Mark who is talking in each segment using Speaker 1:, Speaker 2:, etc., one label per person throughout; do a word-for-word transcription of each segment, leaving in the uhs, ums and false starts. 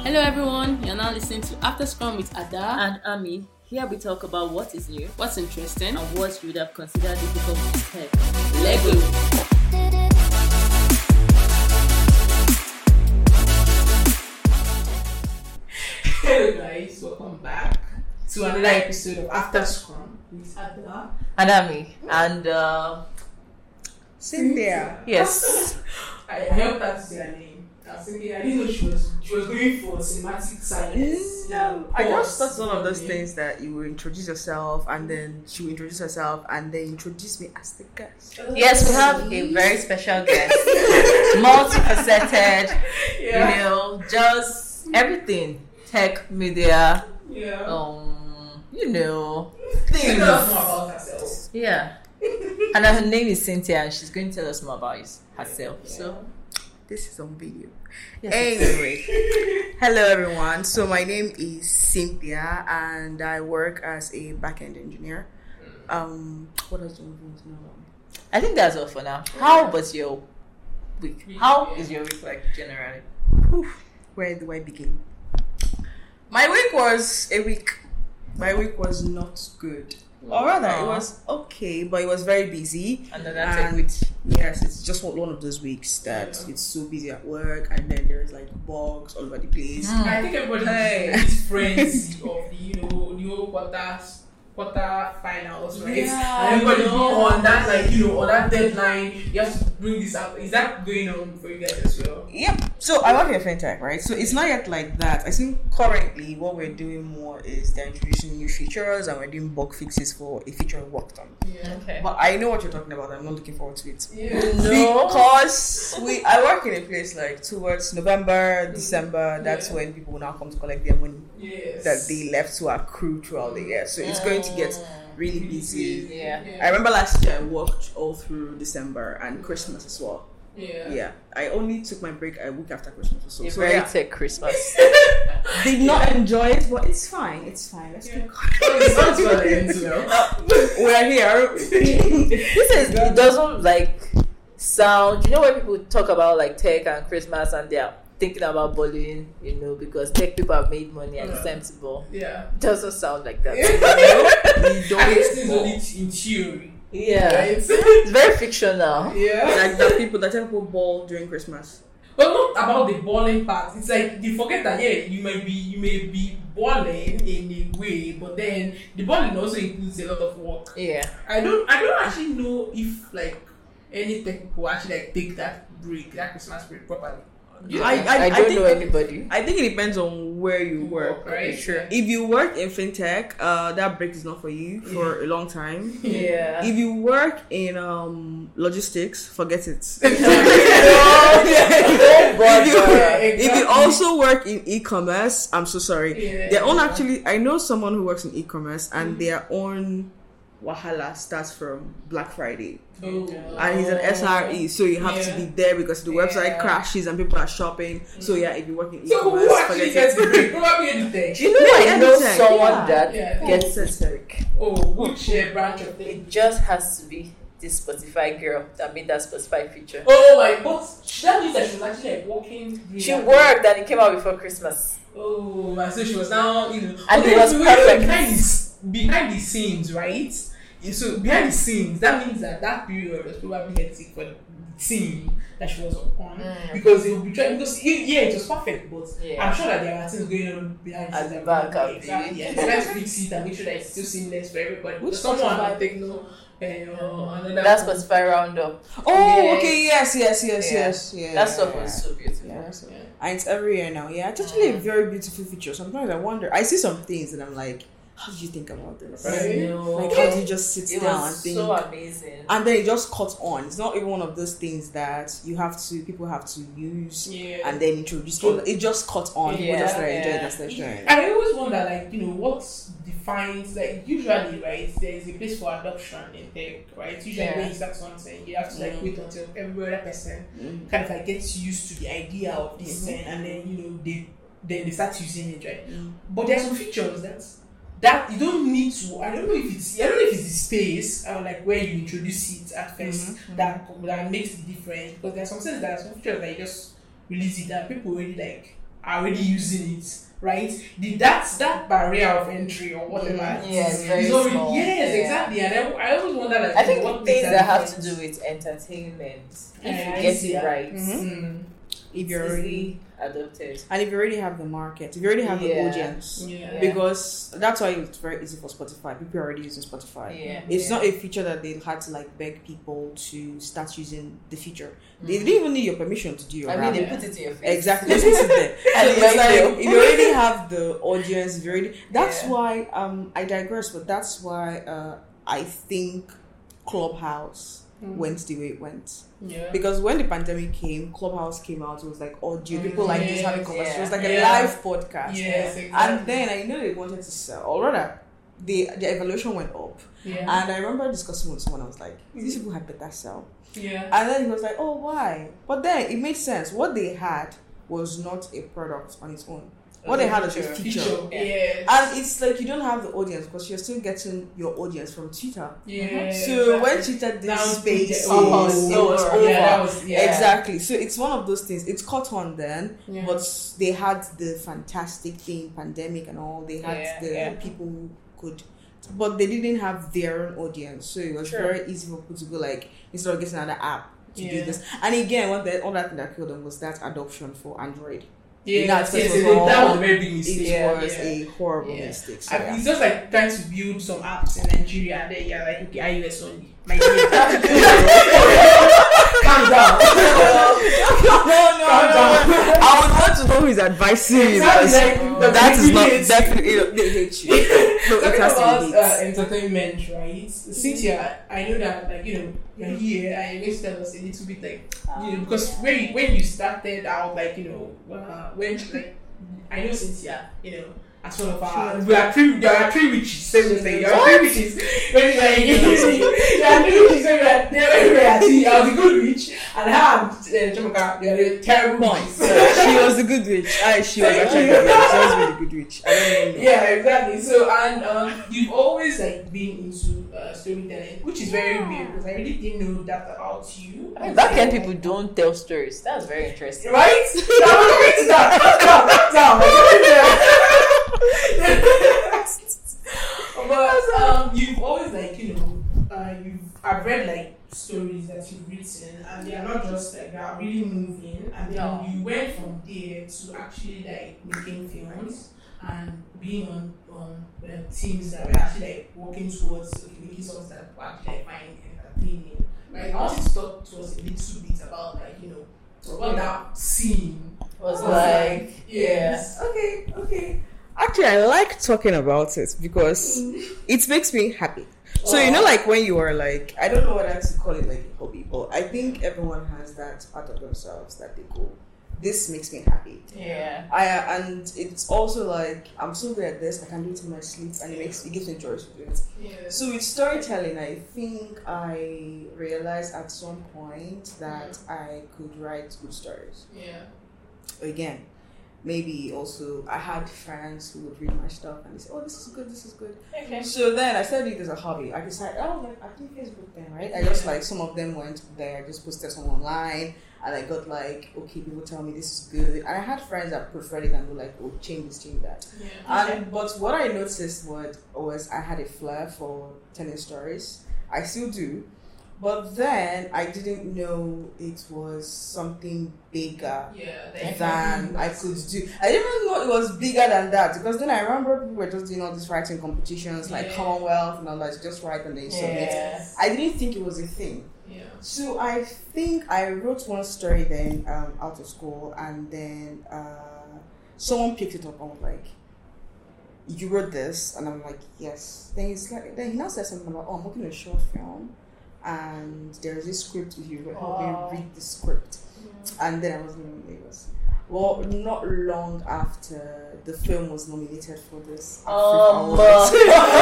Speaker 1: Hello everyone, you're now listening to After Scrum with Ada
Speaker 2: and Ami. Here we talk about what is new,
Speaker 1: what's interesting,
Speaker 2: and what you would have considered difficult to tech.
Speaker 1: Lego.
Speaker 3: Hello guys, welcome back to another episode of After Scrum with Ada
Speaker 2: and Ami. And uh,
Speaker 3: Cynthia.
Speaker 2: Yes.
Speaker 3: I helped her to say her name. I was thinking, I didn't know she was she was going for cinematic silence.
Speaker 4: No, I just thought one of those things that you will introduce yourself and then she will introduce herself and then introduce me as the guest.
Speaker 2: Yes, we have a very special guest, multifaceted,
Speaker 3: Yeah.
Speaker 2: you know, just everything, tech, media,
Speaker 3: Yeah.
Speaker 2: um, you know,
Speaker 3: She
Speaker 2: things.
Speaker 3: tell us more about herself.
Speaker 2: Yeah. And her name is Cynthia, and she's going to tell us more about his, herself.
Speaker 3: Yeah.
Speaker 2: So,
Speaker 4: This is on video.
Speaker 2: yes,
Speaker 4: Anyway, hello everyone. So my name is Cynthia and I work as a back-end engineer. Um, what else do you want to know?
Speaker 2: I think that's all for now. How was your week? How is your week like generally?
Speaker 4: Whew, where do I begin? My week was a week. My week was not good. Or rather, it was okay, but it was very busy.
Speaker 2: And then that's a
Speaker 4: And
Speaker 2: week.
Speaker 4: yes, it's just one one of those weeks that it's so busy at work, and then there's like bugs all over the place.
Speaker 2: Mm.
Speaker 3: I think everybody
Speaker 4: Hey.
Speaker 3: is friends of the you know new quarters quarter finals, right?
Speaker 4: Yeah,
Speaker 3: and everybody
Speaker 4: I know.
Speaker 3: on that like you know on that deadline. You have to bring this up. Is that going on for you guys as well?
Speaker 4: Yep. So I work in fintech, right? So it's not yet like that. I think currently what we're doing more is they're introducing new features and we're doing bug fixes for a feature we worked on.
Speaker 3: Yeah.
Speaker 2: Okay.
Speaker 4: But I know what you're talking about. I'm not looking forward to it.
Speaker 3: Yeah.
Speaker 2: No.
Speaker 4: Because we I work in a place like towards November, December. That's
Speaker 3: Yeah.
Speaker 4: when people will now come to collect their money
Speaker 3: Yes.
Speaker 4: that they left to accrue throughout the year. So it's going to get really busy.
Speaker 2: Yeah.
Speaker 4: I remember last year I worked all through December and Christmas as well.
Speaker 3: Yeah.
Speaker 4: Yeah, I only took my break a week after Christmas or so.
Speaker 2: You
Speaker 4: So
Speaker 2: very
Speaker 4: yeah,
Speaker 2: take Christmas.
Speaker 4: did not enjoy it, but it's fine. It's fine. Let's
Speaker 3: Yeah.
Speaker 4: keep
Speaker 3: Oh, it sounds well ends well.
Speaker 4: going. We're here.
Speaker 2: This is it doesn't like sound. You know when people talk about like tech and Christmas and they're thinking about bullying, you know, because tech people have made money and it's time to ball.
Speaker 3: Yeah.
Speaker 2: It doesn't sound like that.
Speaker 4: We
Speaker 3: I guess this is
Speaker 4: don't
Speaker 3: only in theory.
Speaker 2: Yeah,
Speaker 3: Right?
Speaker 2: it's very fictional.
Speaker 3: Yeah.
Speaker 4: like the people that tell people ball during Christmas.
Speaker 3: But not about the balling part. It's like they forget that yeah, you may be you may be balling in a way, but then the balling also includes a lot of work.
Speaker 2: Yeah.
Speaker 3: I don't I don't actually know if like any tech people actually like take that break, that Christmas break properly.
Speaker 2: Yeah.
Speaker 4: I- I-
Speaker 2: I,
Speaker 4: I
Speaker 2: don't
Speaker 4: think-
Speaker 2: know anybody.
Speaker 4: I think it depends on where you work.
Speaker 3: right?
Speaker 2: Sure.
Speaker 4: If you work in fintech, uh, that break is not for you for a long time.
Speaker 2: Yeah.
Speaker 4: If you work in um logistics, forget it.
Speaker 2: Don't bother.
Speaker 4: if, you,
Speaker 3: exactly.
Speaker 4: if you also work in e-commerce, I'm so sorry.
Speaker 3: Yeah.
Speaker 4: Their own actually, I know someone who works in e-commerce, and their own wahala starts from Black Friday,
Speaker 3: Oh.
Speaker 4: and he's an S R E, so you have
Speaker 3: Yeah.
Speaker 4: to be there because the website
Speaker 3: Yeah.
Speaker 4: crashes and people are shopping. So yeah, if you work in
Speaker 3: So
Speaker 4: e-commerce,
Speaker 3: who actually
Speaker 4: forget
Speaker 3: gets the
Speaker 4: it.
Speaker 3: break? Probably any tech.
Speaker 2: You know,
Speaker 4: Yeah,
Speaker 2: I know
Speaker 4: anytime.
Speaker 2: someone
Speaker 4: Yeah.
Speaker 2: that
Speaker 3: Yeah.
Speaker 2: gets this break.
Speaker 3: Oh, which uh, branch of tech?
Speaker 2: It just has to be this Spotify girl that made that Spotify feature.
Speaker 3: Oh my, but that means that she was actually like working. during
Speaker 2: She
Speaker 3: that
Speaker 2: worked and it came out before Christmas.
Speaker 3: Oh, and so she was now, you know,
Speaker 2: And
Speaker 3: okay,
Speaker 2: it was
Speaker 3: so wait,
Speaker 2: perfect.
Speaker 3: behind the, behind the scenes, right? Yeah, so behind the scenes, that means that that period was probably hectic for the team that she was upon
Speaker 2: Mm.
Speaker 3: because they would be trying. Because it, yeah, it was perfect, but
Speaker 2: Yeah.
Speaker 3: I'm sure that there are things going on behind
Speaker 2: At
Speaker 3: scenes
Speaker 2: the
Speaker 3: that
Speaker 2: back,
Speaker 3: we-
Speaker 2: abi.
Speaker 3: exactly. Yeah, trying to fix it and make sure that it's still seamless for everybody.
Speaker 4: Which
Speaker 3: Because someone
Speaker 4: Spotify?
Speaker 3: might take no. Uh, another
Speaker 2: That's Spotify Roundup.
Speaker 4: Oh,
Speaker 2: Yeah.
Speaker 4: okay, yes, yes, yes,
Speaker 2: Yeah.
Speaker 4: yes, yeah.
Speaker 2: That stuff was so beautiful.
Speaker 4: Yeah, so-
Speaker 3: Yeah.
Speaker 4: and it's every year now. Yeah, it's actually a very beautiful feature. Sometimes I wonder. I see some things and I'm like, how did you think about this?
Speaker 3: Right.
Speaker 2: No.
Speaker 4: Like, how do you just sit
Speaker 2: It
Speaker 4: down and
Speaker 2: was
Speaker 4: think?
Speaker 2: so amazing.
Speaker 4: And then it just cuts on. It's not even one of those things that you have to, people have to use
Speaker 3: Yeah.
Speaker 4: and then introduce. It just cuts on. People
Speaker 2: Yeah,
Speaker 4: just like enjoy
Speaker 2: yeah.
Speaker 4: it and start sharing.
Speaker 3: I always wonder, like, you know, what defines, like, usually, right, there is a place for adoption in tech, right? Usually,
Speaker 2: Yeah.
Speaker 3: when you start something, you have to, like,
Speaker 2: Mm.
Speaker 3: wait until every other person
Speaker 4: Mm.
Speaker 3: kind of, like, gets used to the idea of this
Speaker 4: Mhm.
Speaker 3: thing, and then, you know, they then they start using it, right?
Speaker 4: Mm.
Speaker 3: But there are some features that that you don't need to. I don't know if it's I don't know if it's the space or like where you introduce it at 1st
Speaker 4: Mhm.
Speaker 3: that that makes the difference, because there are some things that are some features that you just release it and people already like are already using it, right? The that's that barrier of entry or whatever.
Speaker 2: Yeah, it's very
Speaker 3: is already,
Speaker 2: small.
Speaker 3: Yes,
Speaker 2: Yeah.
Speaker 3: exactly. And I, I always wonder, like,
Speaker 2: I think
Speaker 3: what
Speaker 2: things
Speaker 3: makes
Speaker 2: that have to
Speaker 3: difference.
Speaker 2: do with entertainment, if
Speaker 3: Yeah,
Speaker 2: you
Speaker 3: I
Speaker 2: get
Speaker 3: see
Speaker 2: it
Speaker 3: that.
Speaker 2: right,
Speaker 3: Mm.
Speaker 4: If
Speaker 2: it's
Speaker 4: you're already
Speaker 2: easily adopted.
Speaker 4: and if you already have the market, if you already have
Speaker 2: Yeah.
Speaker 4: the audience,
Speaker 3: Yeah.
Speaker 4: because that's why it's very easy for Spotify. People are already using Spotify.
Speaker 2: Yeah,
Speaker 4: It's
Speaker 2: yeah.
Speaker 4: not a feature that they had to like beg people to start using the feature. They
Speaker 2: Mhm.
Speaker 4: didn't even need your permission to do your
Speaker 2: I
Speaker 4: rap.
Speaker 2: mean, they
Speaker 3: Yeah.
Speaker 2: put it in your face.
Speaker 4: Exactly. This is there.
Speaker 2: And
Speaker 4: So
Speaker 2: you
Speaker 4: it's like
Speaker 2: know.
Speaker 4: if you already have the audience, if you already that's
Speaker 2: Yeah.
Speaker 4: why um I digress, but that's why uh I think Clubhouse
Speaker 3: Mm.
Speaker 4: went the way it went.
Speaker 3: Yeah.
Speaker 4: Because when the pandemic came, Clubhouse came out, it was like audio, people like this having
Speaker 3: Yes,
Speaker 4: conversations. It was like
Speaker 3: yeah.
Speaker 4: a live podcast.
Speaker 3: Yes, exactly.
Speaker 4: And then I know they wanted to sell, or rather, the the evaluation went up.
Speaker 3: yeah.
Speaker 4: And I remember discussing with someone, I was like, these people had better sell.
Speaker 3: yeah.
Speaker 4: And then he was like, oh, why? But then it made sense. What they had was not a product on its own. What they had was a feature.
Speaker 3: Feature. Yes.
Speaker 4: And it's like you don't have the audience because you're still getting your audience from Twitter.
Speaker 3: yeah.
Speaker 4: So when Twitter did
Speaker 3: Now
Speaker 4: space,
Speaker 3: Twitter-
Speaker 2: oh,
Speaker 4: it
Speaker 2: over.
Speaker 4: was
Speaker 2: Yeah,
Speaker 4: over.
Speaker 3: Yeah, that was yeah.
Speaker 4: Exactly. So it's one of those things. It's caught on then,
Speaker 3: Yeah.
Speaker 4: but they had the fantastic thing, pandemic and all. They had
Speaker 2: Yeah,
Speaker 4: the
Speaker 2: yeah.
Speaker 4: people who could, but they didn't have their own audience. So it was
Speaker 2: Sure.
Speaker 4: very easy for people to go like instead of getting another app to
Speaker 3: Yeah.
Speaker 4: do this. And again, one the other thing that killed them was that adoption for Android.
Speaker 3: Yeah,
Speaker 4: That's
Speaker 3: yes,
Speaker 4: first
Speaker 3: yes,
Speaker 4: of
Speaker 3: that was a
Speaker 4: all,
Speaker 3: very big
Speaker 4: It
Speaker 3: mistake.
Speaker 2: Yeah,
Speaker 4: was
Speaker 3: yeah.
Speaker 4: a horrible
Speaker 3: Yeah.
Speaker 4: mistake. So,
Speaker 3: I-
Speaker 4: yeah.
Speaker 3: It's just like trying to build some apps in Nigeria and then you're like, okay, iOS only. My dear. Calm down.
Speaker 4: no, no,
Speaker 3: Calm down.
Speaker 4: I would want to know who is advising you
Speaker 3: Exactly,
Speaker 4: because
Speaker 3: like, the
Speaker 4: that is
Speaker 3: people
Speaker 4: not
Speaker 3: hate you.
Speaker 4: definitely they hate you. No, it
Speaker 3: Talking
Speaker 4: has to
Speaker 3: about
Speaker 4: be
Speaker 3: uh,
Speaker 4: hate.
Speaker 3: entertainment, right? Cynthia, I know that, like, you know, you're here and you're going to tell us a little bit, like, you know, because when you, when you started out, like, you know, uh, when, like, I know Cynthia, you know, as one of our, we are three, there are three witches, same as saying, there are three witches. When you like, there are three witches, so we are there, we are three, I was a good witch, and her and uh, Jamaica, they are the terrible witches.
Speaker 4: She was a good witch. I, she was actually good witch. She was really good witch. I don't know.
Speaker 3: Yeah, exactly. So, and um, you've always like been into uh, storytelling, which is very weird because I really didn't know that about you.
Speaker 2: I mean, back then people don't tell stories. That's very interesting.
Speaker 3: right? Now we're going to that. Calm down, calm down. But um, you've always like you know, uh, you've I've read like stories that you've written, and they are not just like they are really moving. And then
Speaker 2: No.
Speaker 3: you went from there to actually like making films and being on on um, teams that were actually like working towards okay, making songs that were actually like find entertaining. Like I want you to talk to us a little bit about like you know what that scene
Speaker 2: Was
Speaker 3: was
Speaker 2: like,
Speaker 3: like. Yes.
Speaker 4: Okay, okay. Actually, I like talking about it because it makes me happy. So, you know, like when you are like, I don't know whether to call it like a hobby, but I think everyone has that part of themselves that they go, this makes me happy.
Speaker 2: yeah.
Speaker 4: I And it's also like, I'm so good at this, I can do it in my sleep, and it makes it gives me joy to do it.
Speaker 3: Yes.
Speaker 4: So with storytelling, I think I realized at some point that I could write good stories.
Speaker 3: Yeah.
Speaker 4: Again, maybe also I had friends who would read my stuff and they say, oh, this is good, this is good.
Speaker 2: Okay.
Speaker 4: So then I started it as a hobby. I decided, oh, like, I think Facebook then, right? I just like, some of them went there, just posted some online, and I got like, okay, people tell me this is good. And I had friends that preferred it and were like, oh, change this, change that.
Speaker 3: Yeah.
Speaker 4: And but what I noticed was, was I had a flair for telling stories. I still do. But then I didn't know it was something bigger
Speaker 3: Yeah. Like,
Speaker 4: than I could do. I didn't even know it was bigger than that because then I remember people were just doing all these writing competitions like
Speaker 3: Yeah.
Speaker 4: Commonwealth and all that, just write and then submit.
Speaker 2: Yeah.
Speaker 4: I didn't think it was a thing.
Speaker 3: Yeah.
Speaker 4: So I think I wrote one story then um, out of school, and then uh, someone picked it up and was like, "You wrote this," and I'm like, "Yes." Then he's like, then he now said something about, "Oh, I'm working on a short film, and there's this script. If you help
Speaker 2: Wow.
Speaker 4: me read the script," and then I was in Lagos. Well, not long after the film was nominated for this Africa
Speaker 2: Um,
Speaker 4: Awards.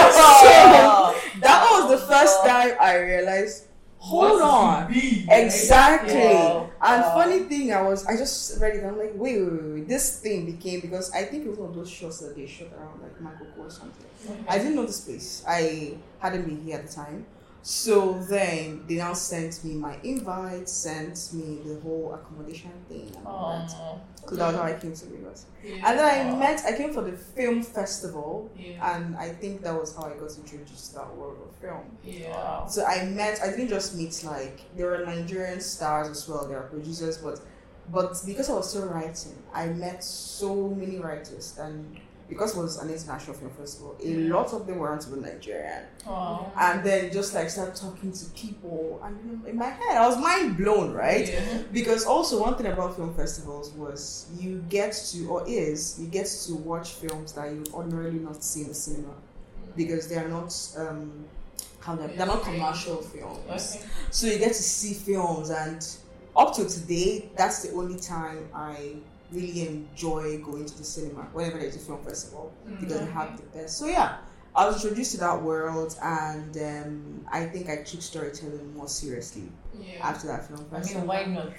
Speaker 4: So that was the
Speaker 2: Oh,
Speaker 4: first time I realized, hold
Speaker 3: What
Speaker 4: on.
Speaker 3: it be, right?
Speaker 4: Exactly.
Speaker 2: Wow.
Speaker 4: And
Speaker 2: Wow.
Speaker 4: funny thing, I was I just read it. I'm like, wait, wait, wait, wait. This thing became because I think it was one of those shots that they shot around like Makoko or something. I didn't know the space. I hadn't been here at the time, So then they now sent me my invite, sent me the whole accommodation thing and all that.
Speaker 2: Oh.
Speaker 4: So that was how I came to Lagos.
Speaker 3: Yeah.
Speaker 4: And then I met, I came for the film festival,
Speaker 3: Yeah.
Speaker 4: and I think that was how I got introduced to that world of film.
Speaker 3: Yeah.
Speaker 2: Wow.
Speaker 4: So I met, I didn't just meet like, there were Nigerian stars as well, there were producers, but but because I was still writing, I met so many writers, and because it was an international film festival, a lot of them weren't even Nigerian.
Speaker 2: Wow.
Speaker 4: And then just like start talking to people, and in my head, I was mind blown, right?
Speaker 3: Yeah.
Speaker 4: Because also one thing about film festivals was you get to, or is, you get to watch films that you ordinarily not see in the cinema, because they are not, um, how they're, they're not commercial films.
Speaker 2: Okay.
Speaker 4: So you get to see films, and up to today, that's the only time I really enjoy going to the cinema whenever there's a film festival, because they have the best. So yeah, I was introduced to that world, and um, I think I took storytelling more seriously
Speaker 3: Yeah.
Speaker 4: after that film
Speaker 2: I
Speaker 4: festival.
Speaker 2: mean, why not?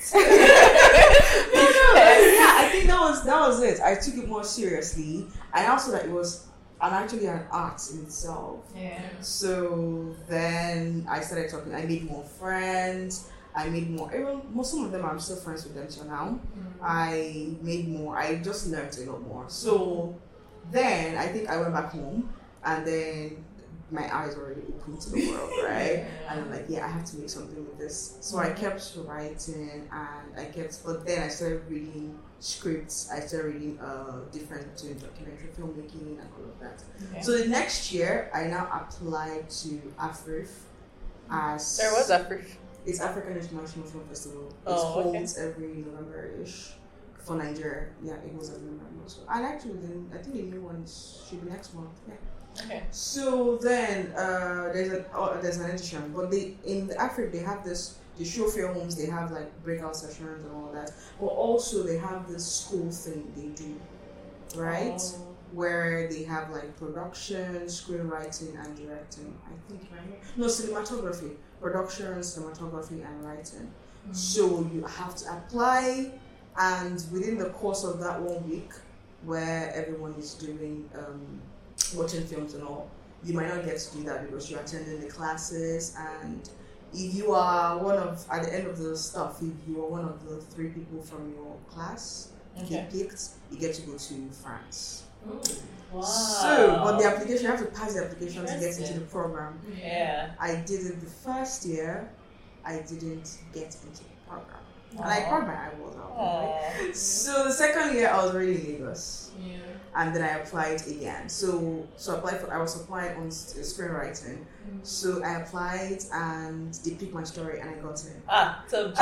Speaker 4: Yeah, I think that was that was it. I took it more seriously, and also that it was an actually an art in itself.
Speaker 2: Yeah.
Speaker 4: So then I started talking. I made more friends. I made more. Even most some of them I'm still friends with them till now. I made more. I just learned a lot more. So then I think I went back home, and then my eyes were already open to the world, right? And I'm like, yeah, I have to make something with this. So I kept writing, and I kept. But then I started reading scripts. I started reading uh different to documentary filmmaking and all of that.
Speaker 2: Okay.
Speaker 4: So the next year, I now applied to AFRIF as.
Speaker 2: Sorry, what's that for?
Speaker 4: It's African International Film Festival. It
Speaker 2: Oh, okay.
Speaker 4: holds every November-ish for Nigeria. Yeah, it holds every November. So, and actually, then I think the new one should be next month. Yeah.
Speaker 2: Okay.
Speaker 4: So then uh, there's a oh, there's an edition, but they in the Africa they have this. They show films. They have like breakout sessions and all that. But also they have this school thing they do, right?
Speaker 2: Oh.
Speaker 4: Where they have like production, screenwriting, and directing. I think right? No, cinematography, production, cinematography, and writing. So you have to apply, and within the course of that one week, where everyone is doing um, watching films and all, you might not get to do that because you're attending the classes. And if you are one of at the end of the stuff, if you are one of the three people from your class
Speaker 2: Okay.
Speaker 4: get picked, you get to go to France.
Speaker 2: Wow.
Speaker 4: So, but the application, you have to pass the application to get into
Speaker 2: Interesting.
Speaker 4: the program.
Speaker 2: Yeah.
Speaker 4: I did it the first year, I didn't get into the program. And I
Speaker 2: Aw.
Speaker 4: cried my eyeballs out. Right?
Speaker 2: Aw.
Speaker 4: So the second year, I was already in Lagos.
Speaker 3: Yeah.
Speaker 4: And then I applied again. So, so I applied for, I was applying on s- screenwriting. So I applied, and they picked my story, and I got it.
Speaker 2: Ah, so
Speaker 4: And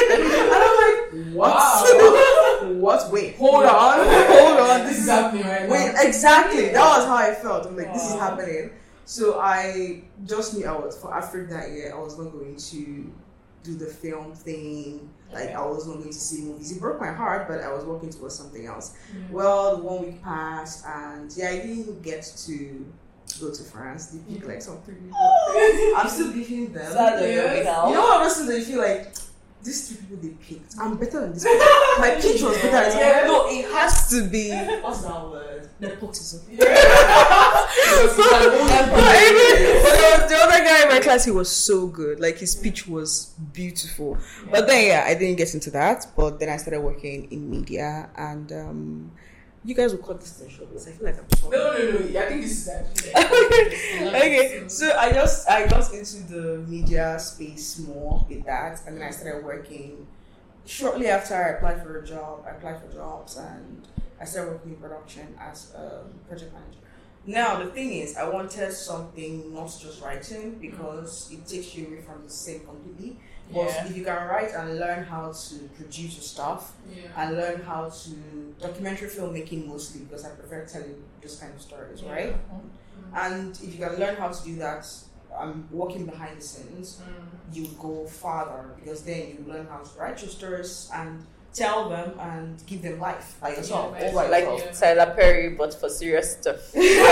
Speaker 4: I'm like, what?
Speaker 3: Wow.
Speaker 4: What? Wait, hold on, hold on. This is
Speaker 3: happening right
Speaker 4: Wait,
Speaker 3: now.
Speaker 4: exactly. That was how I felt. I'm like, this is
Speaker 2: Wow.
Speaker 4: happening. So I just knew I was for Africa that year. I was not going to do the film thing. Like
Speaker 2: Okay.
Speaker 4: I was not going to see movies. It broke my heart, but I was working towards something else.
Speaker 3: Mm.
Speaker 4: Well, the one week passed, and yeah, I didn't get to go to France. They picked like some three people. I'm still beefing them.
Speaker 2: sad on your
Speaker 3: Yes.
Speaker 2: behalf.
Speaker 4: You know what person they feel like? These three people they picked. I'm better than this. Person. My pitch was better than this.
Speaker 3: Yeah.
Speaker 4: No, it has to be. What's that word? Nepotism.
Speaker 3: Because it's an old
Speaker 4: But
Speaker 3: person.
Speaker 4: the, the other guy in my class, he was so good. Like his speech was beautiful. But then, yeah, I didn't get into that. But then I started working in media, and um, you guys will cut this thing short because I feel like I'm talking.
Speaker 3: No, no, no. I think this is actually.
Speaker 4: Okay, so I just I got into the media space more with that, and then I started working. Shortly after I applied for a job, I applied for jobs, and I started working in production as a project manager. Now the thing is, I wanted something not just writing because it takes you away from the same completely. But
Speaker 2: Yeah.
Speaker 4: if you can write and learn how to produce your stuff,
Speaker 3: Yeah.
Speaker 4: and learn how to documentary filmmaking mostly because I prefer telling those kind of stories, right? And if you can learn how to do that, um, working behind the scenes,
Speaker 3: Mm.
Speaker 4: you go farther because then you learn how to write your stories and tell them and give them life by yourself.
Speaker 3: Yeah,
Speaker 4: all by
Speaker 2: Like
Speaker 4: yourself.
Speaker 2: Tyler Perry, but for serious stuff.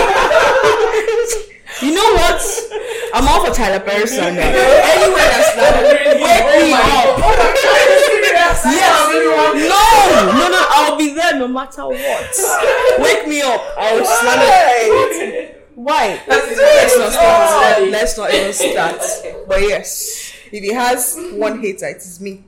Speaker 4: You know what? I'm all for Tyler Perry song. Anywhere that's not
Speaker 3: Really?
Speaker 4: wake
Speaker 3: Oh
Speaker 4: me
Speaker 3: my
Speaker 4: up.
Speaker 3: God. Yes.
Speaker 4: Yes. No, no, no. I'll be there no matter what. Wake me up. I'll swallow. Why?
Speaker 3: That's it.
Speaker 4: Let's not start.
Speaker 3: Oh.
Speaker 4: Let's not even start.
Speaker 2: Okay.
Speaker 4: But yes, if he has one hater, it is me.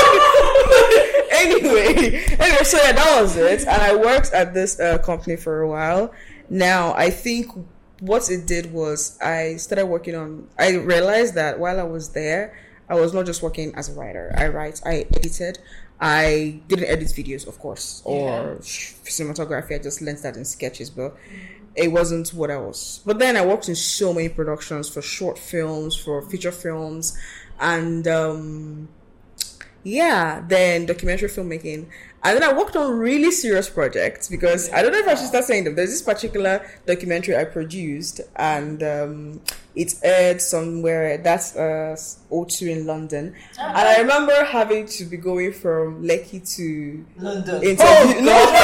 Speaker 4: anyway, anyway, so yeah, that was it. And I worked at this uh, company for a while. Now, I think what it did was I started working on, I realized that while I was there, I was not just working as a writer. I write, I edited. I didn't edit videos, of course, or
Speaker 3: Yeah.
Speaker 4: cinematography. I just learned that in sketches, but it wasn't what I was. But then I worked in so many productions for short films, for feature films, and um, yeah, then documentary filmmaking. And then I worked on really serious projects because I don't know if I should start saying them. There's this particular documentary I produced, and um, it aired somewhere. That's uh, O two in London. And I remember having to be going from Lekki to
Speaker 2: London.
Speaker 4: interview.
Speaker 2: Oh,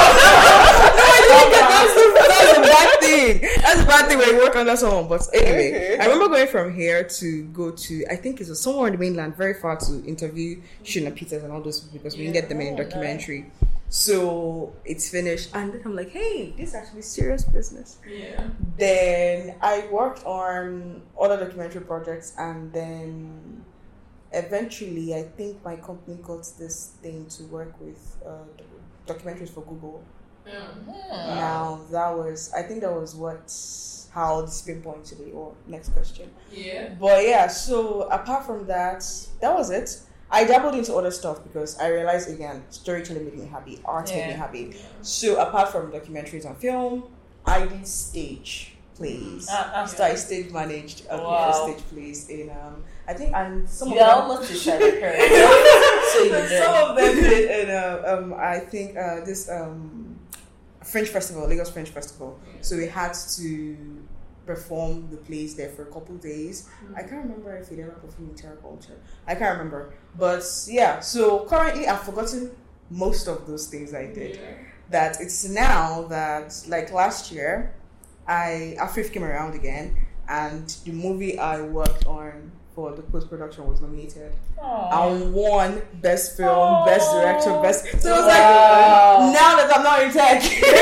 Speaker 4: no, that's, the, that's a bad thing. That's a bad thing when you work under someone. But anyway,
Speaker 2: Okay.
Speaker 4: I remember going from here to go to, I think it was somewhere in the mainland, very far, to interview Shuna Peters and all those people because we didn't get them in
Speaker 2: Oh,
Speaker 4: documentary. So it's finished, and then I'm like, hey, this is actually serious business.
Speaker 3: Yeah.
Speaker 4: Then I worked on other documentary projects, and then eventually, I think my company got this thing to work with uh, doc- documentaries for Google.
Speaker 3: Yeah.
Speaker 4: Now that was, I think that was what how this pinpoint today. Or next question.
Speaker 3: Yeah.
Speaker 4: But yeah, so apart from that, that was it. I dabbled into other stuff because I realized again, storytelling made me happy, art made me
Speaker 2: Yeah.
Speaker 4: happy. So apart from documentaries and film, I did stage plays.
Speaker 2: Ah, ah.
Speaker 4: So I stage managed a
Speaker 2: Wow.
Speaker 4: couple stage plays in um I think and some
Speaker 2: You
Speaker 4: of
Speaker 2: are
Speaker 4: them
Speaker 2: almost a Shari Curry. So you
Speaker 4: some
Speaker 2: know.
Speaker 4: of them did in uh, um I think uh this um French festival, Lagos French Festival. So we had to perform the plays there for a couple days. I can't remember if we ever performed in Terra Culture. I can't remember. But yeah, so currently I've forgotten most of those things I did. That it's now that, like last year, I Afif came around again, and the movie I worked on for the post production was nominated.
Speaker 2: Aw.
Speaker 4: I won best film, best director, best. So it was
Speaker 2: Wow.
Speaker 4: like now that I'm not in tech.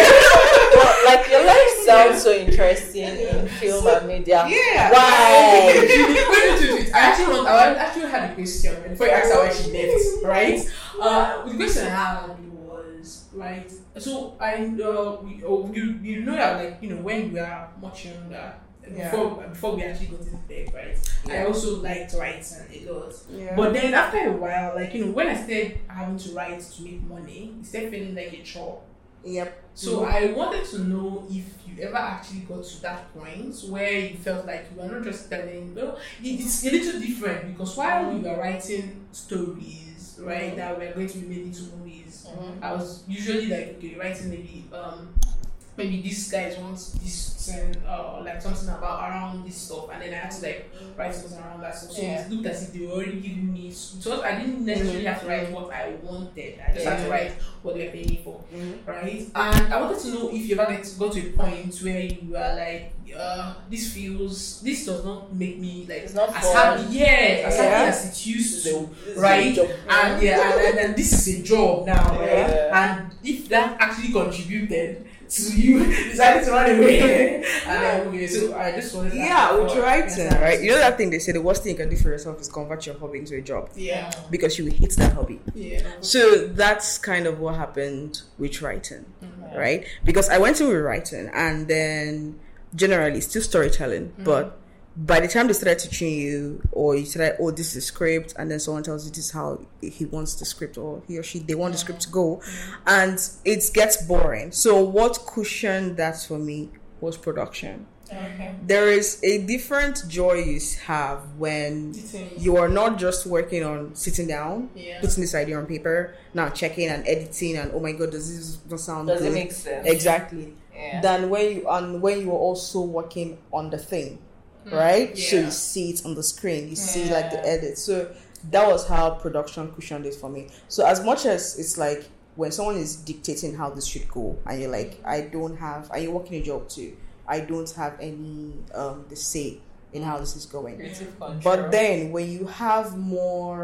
Speaker 2: Well, like your life sounds so interesting in film and media.
Speaker 4: Yeah.
Speaker 2: Why?
Speaker 3: When you do it, I actually want, I actually had a question before you asked her why she left, right? Uh, the question I had was, right, so I, uh, we, oh, you, you know that, like, you know, when we are much younger,
Speaker 4: Yeah.
Speaker 3: before before we actually got into tech, right, I
Speaker 4: Yeah.
Speaker 3: also liked writing a lot.
Speaker 4: Yeah.
Speaker 3: But then after a while, like, you know, when I started having to write to make money, it started feeling like a chore.
Speaker 4: Yep.
Speaker 3: So I wanted to know if you ever actually got to that point where you felt like you were not just telling, well, it's a little different because while we were writing stories, right, that were going to be made into movies,
Speaker 2: Mhm.
Speaker 3: I was usually like, okay, writing maybe, um, maybe this guy wants this thing, uh, like something about around this stuff, and then I had to like write something around that stuff. So
Speaker 2: Yeah.
Speaker 3: it looked as if they were already giving me, so I didn't necessarily have to write what I wanted. I just had to
Speaker 2: Yeah.
Speaker 3: write what they were paying me for,
Speaker 4: Mhm.
Speaker 3: right? And I wanted to know if you ever get got to a point where you were like, uh, this feels, this does not make me like
Speaker 2: It's not
Speaker 3: as
Speaker 2: fun.
Speaker 3: happy, yeah, as
Speaker 4: Yeah.
Speaker 3: happy as it used to.
Speaker 2: This is
Speaker 3: Right,
Speaker 2: a job.
Speaker 3: and yeah, and, and, and this is a job now, right?
Speaker 2: Yeah.
Speaker 3: And if that actually contributed to you deciding to run away, and then okay, so I just wanted to
Speaker 4: Yeah, with
Speaker 3: ask for-
Speaker 4: writing,
Speaker 3: yes,
Speaker 4: right? You know that thing they say the worst thing you can do for yourself is convert your hobby into a job
Speaker 3: Yeah,
Speaker 4: because you will hate that hobby.
Speaker 3: yeah.
Speaker 4: So that's kind of what happened with writing,
Speaker 3: Mhm.
Speaker 4: right? Because I went into writing and then generally still storytelling, but by the time they started teaching you, or you said, oh, this is a script, and then someone tells you this is how he wants the script, or he or she, they want the script to go, and it gets boring. So what cushioned that for me was production.
Speaker 2: Okay.
Speaker 4: There is a different joy you have when you are not just working on sitting down,
Speaker 3: Yeah.
Speaker 4: putting this idea on paper, now checking and editing, and oh my god, does this not sound
Speaker 2: Does
Speaker 4: good?
Speaker 2: it make sense?
Speaker 4: Exactly.
Speaker 2: Yeah.
Speaker 4: Than when you and when you are also working on the thing, right? So
Speaker 3: Yeah.
Speaker 4: you see it on the screen, you see
Speaker 2: Yeah.
Speaker 4: like the edit. So that was how production cushioned it for me. So as much as it's like when someone is dictating how this should go, and you're like, I don't have, and you're working a job too, I don't have any um the say in how this is going.
Speaker 2: Creative control.
Speaker 4: But then when you have more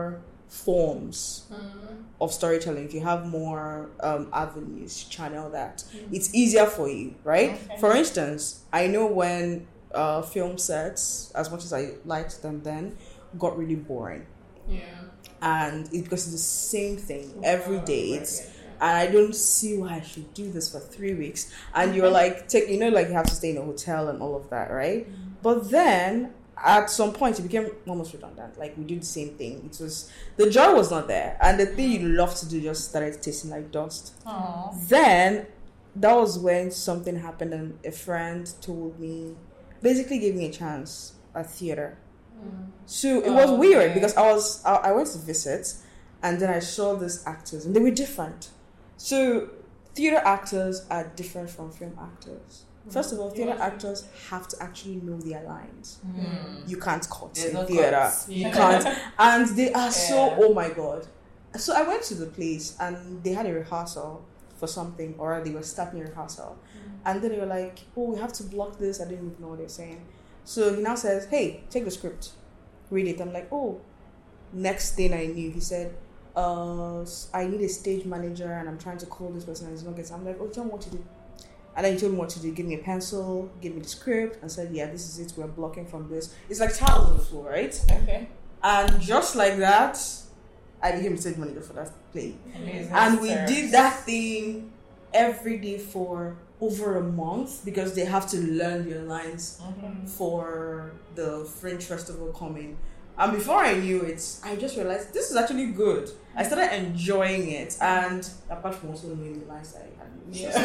Speaker 4: forms
Speaker 3: Mm.
Speaker 4: of storytelling, if you have more um, avenues to channel that, it's easier for you, right?
Speaker 2: Okay.
Speaker 4: For instance, I know when uh, film sets, as much as I liked them then, got really boring.
Speaker 3: Yeah.
Speaker 4: And it, because it's the same thing every day.
Speaker 3: Right,
Speaker 4: It's
Speaker 3: right, right.
Speaker 4: and I don't see why I should do this for three weeks. And you're like, take, you know, like you have to stay in a hotel and all of that, right? But then at some point, it became almost redundant. Like we do the same thing. It was the joy was not there, and the thing you love to do just started tasting like dust.
Speaker 2: Aw.
Speaker 4: Then that was when something happened, and a friend told me, basically gave me a chance at theater. So it was
Speaker 3: Oh,
Speaker 4: weird
Speaker 3: okay.
Speaker 4: because I was I, I went to visit, and then I saw these actors, and they were different. So theater actors are different from film actors. First of all, theater
Speaker 3: Yeah.
Speaker 4: actors have to actually know their lines.
Speaker 2: Mm.
Speaker 4: You can't cut
Speaker 2: There's
Speaker 4: in
Speaker 2: no
Speaker 4: theater.
Speaker 2: cuts.
Speaker 4: You
Speaker 3: Yeah.
Speaker 4: can't, and they are so.
Speaker 2: Yeah.
Speaker 4: Oh my god! So I went to the place, and they had a rehearsal for something, or they were starting a rehearsal, and then they were like, "Oh, we have to block this." I didn't even know what they were saying. So he now says, "Hey, take the script, read it." I'm like, "Oh." Next thing I knew, he said, uh, I need a stage manager and I'm trying to call this person and he's not getting. I'm like, oh, tell me what to do. And then he told me what to do. Give me a pencil, give me the script, and said, yeah, this is it. We're blocking from this. It's like tiles on the floor, right?
Speaker 2: Okay.
Speaker 4: And just like that, I became a stage manager for that play.
Speaker 2: Amazing.
Speaker 4: And we
Speaker 2: Sarah.
Speaker 4: did that thing every day for over a month because they have to learn their lines
Speaker 2: Mhm.
Speaker 4: for the Fringe Festival coming. And before I knew it, I just realized this is actually good. I started enjoying it, and apart from also knowing the lines I had,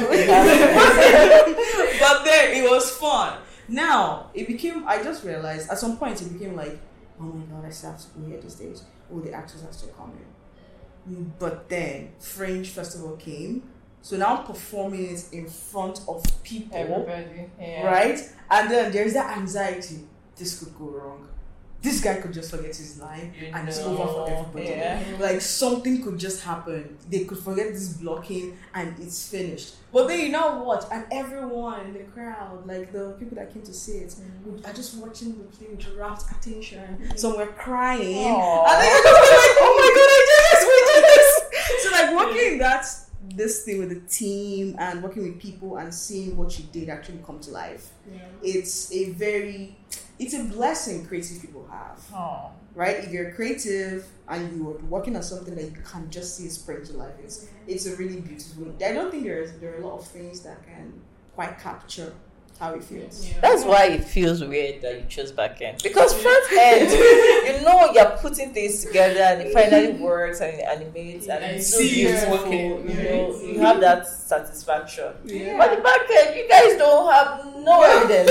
Speaker 4: but then it was fun. Now it became. I just realized at some point it became like, oh my god, I still have to go here these days. Oh, the actors are still coming. But then Fringe Festival came, so now I'm performing it in front of people,
Speaker 2: Everybody. Yeah.
Speaker 4: right? And then there's that anxiety. This could go wrong. This guy could just forget his line
Speaker 2: You
Speaker 4: and it's
Speaker 2: know.
Speaker 4: over for everybody.
Speaker 2: Yeah.
Speaker 4: Like something could just happen. They could forget this blocking and it's finished. But then you now watch and everyone in the crowd, like the people that came to see it, would- are just watching the play with rapt attention. Some were crying.
Speaker 2: Aw.
Speaker 4: And then you're just like, oh my god, I did this, we did this. So like working that this thing with the team and working with people and seeing what you did actually come to life.
Speaker 3: Yeah.
Speaker 4: It's a very it's a blessing creative people have.
Speaker 2: Aw.
Speaker 4: Right? If you're creative and you're working on something that you can just see spring to life, it's it's a really beautiful. I don't think there's there are a lot of things that can quite capture how it feels.
Speaker 3: Yeah.
Speaker 2: That's why it feels weird that you chose back end. Because front end, you know you're putting things together and it finally works and it animates and
Speaker 3: And
Speaker 2: it's
Speaker 3: you
Speaker 2: so
Speaker 3: see it's
Speaker 2: beautiful.
Speaker 3: working,
Speaker 2: You
Speaker 3: yeah.
Speaker 2: know, you have that satisfaction.
Speaker 3: Yeah.
Speaker 2: But the back end, you guys don't have no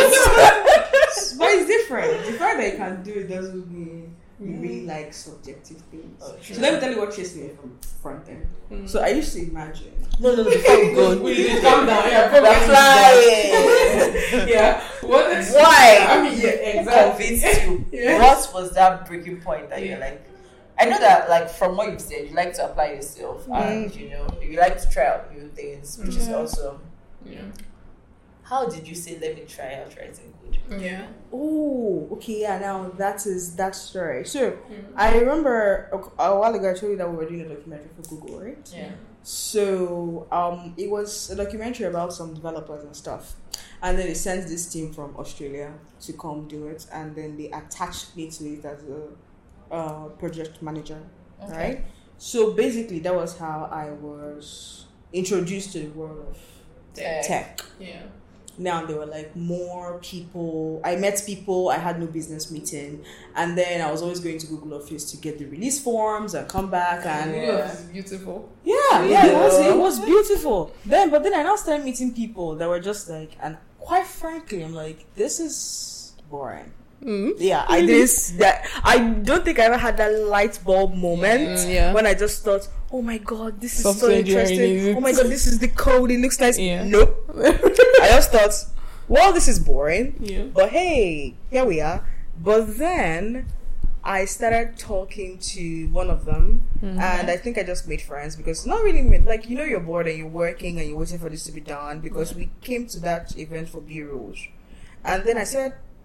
Speaker 2: evidence.
Speaker 4: But it's different. The fact that you can do it doesn't mean you really like subjective things.
Speaker 2: Oh, true.
Speaker 4: So let me tell you what chased me from front end.
Speaker 3: Mm.
Speaker 4: So I used to imagine.
Speaker 2: No, no, no, before you go.
Speaker 3: We need to calm down. Yeah,
Speaker 2: We're
Speaker 3: probably
Speaker 2: flying.
Speaker 3: Yeah. What is
Speaker 2: Why?
Speaker 3: I mean, yeah,
Speaker 2: Who
Speaker 3: exactly.
Speaker 2: convinced you?
Speaker 3: Yeah.
Speaker 2: What was that breaking point that you're
Speaker 3: Yeah.
Speaker 2: like? I know that, like, from what you've said, you like to apply yourself, and you know, you like to try out new things, which is
Speaker 3: Yeah.
Speaker 2: awesome.
Speaker 3: Yeah.
Speaker 2: How did you say, "Let me try out writing good"?
Speaker 3: Yeah.
Speaker 4: Oh, okay, yeah. Now that is that story. So
Speaker 3: Mm.
Speaker 4: I remember a, a while ago I told you that we were doing a documentary for Google, right?
Speaker 2: Yeah.
Speaker 4: So um, it was a documentary about some developers and stuff, and then they sent this team from Australia to come do it, and then they attached me to it as a uh, project manager,
Speaker 2: Okay.
Speaker 4: right? So basically, that was how I was introduced to the world of
Speaker 2: Tech.
Speaker 4: tech.
Speaker 3: Yeah.
Speaker 4: Now there were like more people. I met people. I had no business meeting, and then I was always going to Google Office to get the release forms and come back and
Speaker 2: Yeah.
Speaker 3: Yeah. This is beautiful.
Speaker 4: yeah, yeah, it was it was beautiful. Then, but then I now started meeting people that were just like, and quite frankly, I'm like, this is boring.
Speaker 3: Mm.
Speaker 4: Yeah, I this that I don't think I ever had that light bulb moment
Speaker 3: Mm, yeah.
Speaker 4: when I just thought, oh my god, this is
Speaker 3: Software
Speaker 4: so
Speaker 3: engineering, is
Speaker 4: interesting.
Speaker 3: it?
Speaker 4: Oh my god, this is the code. It looks nice.
Speaker 3: Yeah.
Speaker 4: Nope. I just thought, well, this is boring.
Speaker 3: Yeah.
Speaker 4: But hey, here we are. But then I started talking to one of them, and I think I just made friends because not really made, like, you know, you're bored and you're working and you're waiting for this to be done because we came to that event for B-rolls. And then I said,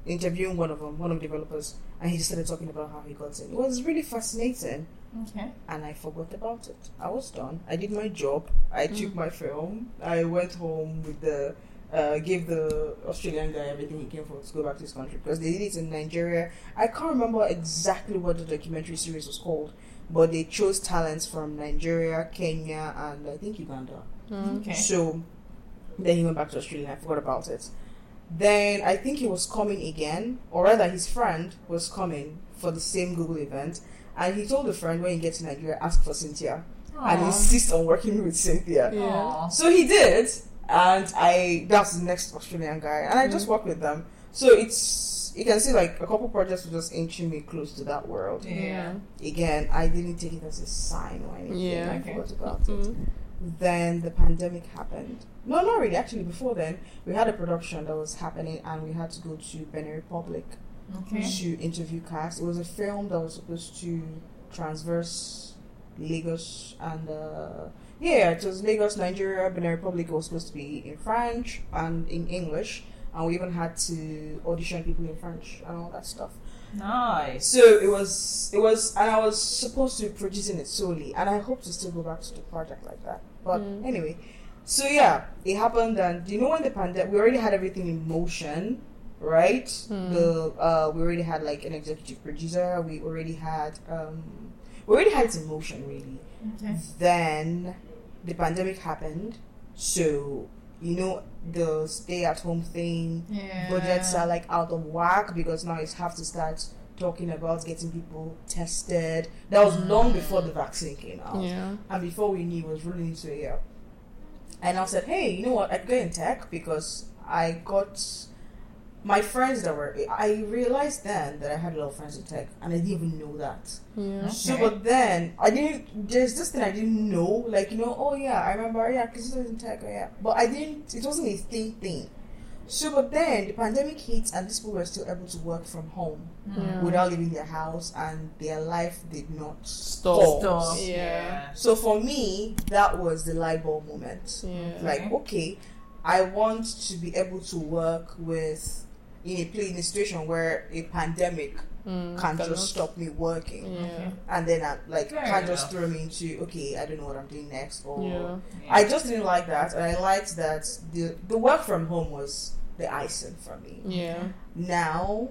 Speaker 4: interviewing one of them, one of the developers, and he just started talking about how he got in. It was really fascinating.
Speaker 2: Okay.
Speaker 4: And I forgot about it. I was done. I did my job. I took my film. I went home with the, uh, gave the Australian guy everything he came for to go back to his country because they did it in Nigeria. I can't remember exactly what the documentary series was called, but they chose talents from Nigeria, Kenya, and I think Uganda.
Speaker 2: Okay.
Speaker 4: So then he went back to Australia. I forgot about it. Then I think he was coming again, or rather his friend was coming for the same Google event. And he told a friend when he gets to Nigeria, ask for Cynthia.
Speaker 2: Aww.
Speaker 4: And insist on working with Cynthia.
Speaker 2: Yeah.
Speaker 4: So he did. And I, that's the next Australian guy. And I just worked with them. So it's, you can see like a couple projects were just inching me close to that world.
Speaker 2: Yeah.
Speaker 4: Again, I didn't take it as a sign or anything.
Speaker 1: Yeah.
Speaker 4: I
Speaker 2: Okay.
Speaker 4: forgot about it.
Speaker 1: Mm.
Speaker 4: Then the pandemic happened. No, not really. Actually, before then, we had a production that was happening and we had to go to Benin Republic
Speaker 2: Okay.
Speaker 4: to interview cast. It was a film that was supposed to transverse Lagos and uh, yeah, it was Lagos, Nigeria, Benin Republic. It was supposed to be in French and in English, and we even had to audition people in French and all that stuff.
Speaker 2: Nice.
Speaker 4: So it was, it was, and I was supposed to be producing it solely, and I hope to still go back to the project like that. But
Speaker 1: Mm.
Speaker 4: anyway, so yeah, it happened, and you know when the pandemic, we already had everything in motion. Right,
Speaker 1: Mm.
Speaker 4: the uh, we already had like an executive producer. We already had um, we already had it in motion really.
Speaker 2: Okay.
Speaker 4: Then the pandemic happened, so you know the stay-at-home thing.
Speaker 2: Yeah.
Speaker 4: Budgets are like out of whack because now you have to start talking about getting people tested. That was long before the vaccine came out,
Speaker 1: Yeah.
Speaker 4: and before we knew it was rolling into a year. And I said, hey, you know what? I could get in tech because I got. My friends that were, I realized then that I had a lot of friends in tech, and I didn't even know that.
Speaker 1: Yeah.
Speaker 4: So,
Speaker 2: Okay.
Speaker 4: but then I didn't. There's this thing I didn't know, like you know, oh yeah, I remember, yeah, because it was in tech, oh yeah. But I didn't. It wasn't a thing thing. So, but then the pandemic hit, and these people were still able to work from home
Speaker 1: Yeah.
Speaker 4: without leaving their house, and their life did not
Speaker 1: Stop.
Speaker 2: Stop.
Speaker 1: Yeah.
Speaker 4: So for me, that was the light bulb moment.
Speaker 1: Yeah.
Speaker 4: Like, okay, I want to be able to work with in a place in a situation where a pandemic
Speaker 1: Mm,
Speaker 4: can't
Speaker 1: cannot-
Speaker 4: just stop me working,
Speaker 1: Yeah.
Speaker 4: and then I like
Speaker 2: Fair
Speaker 4: can't just
Speaker 2: enough.
Speaker 4: throw me into okay, I don't know what I'm doing next, or
Speaker 1: Yeah.
Speaker 4: I just didn't like that, and I liked that the the work from home was the icing for me.
Speaker 1: Yeah.
Speaker 4: Now,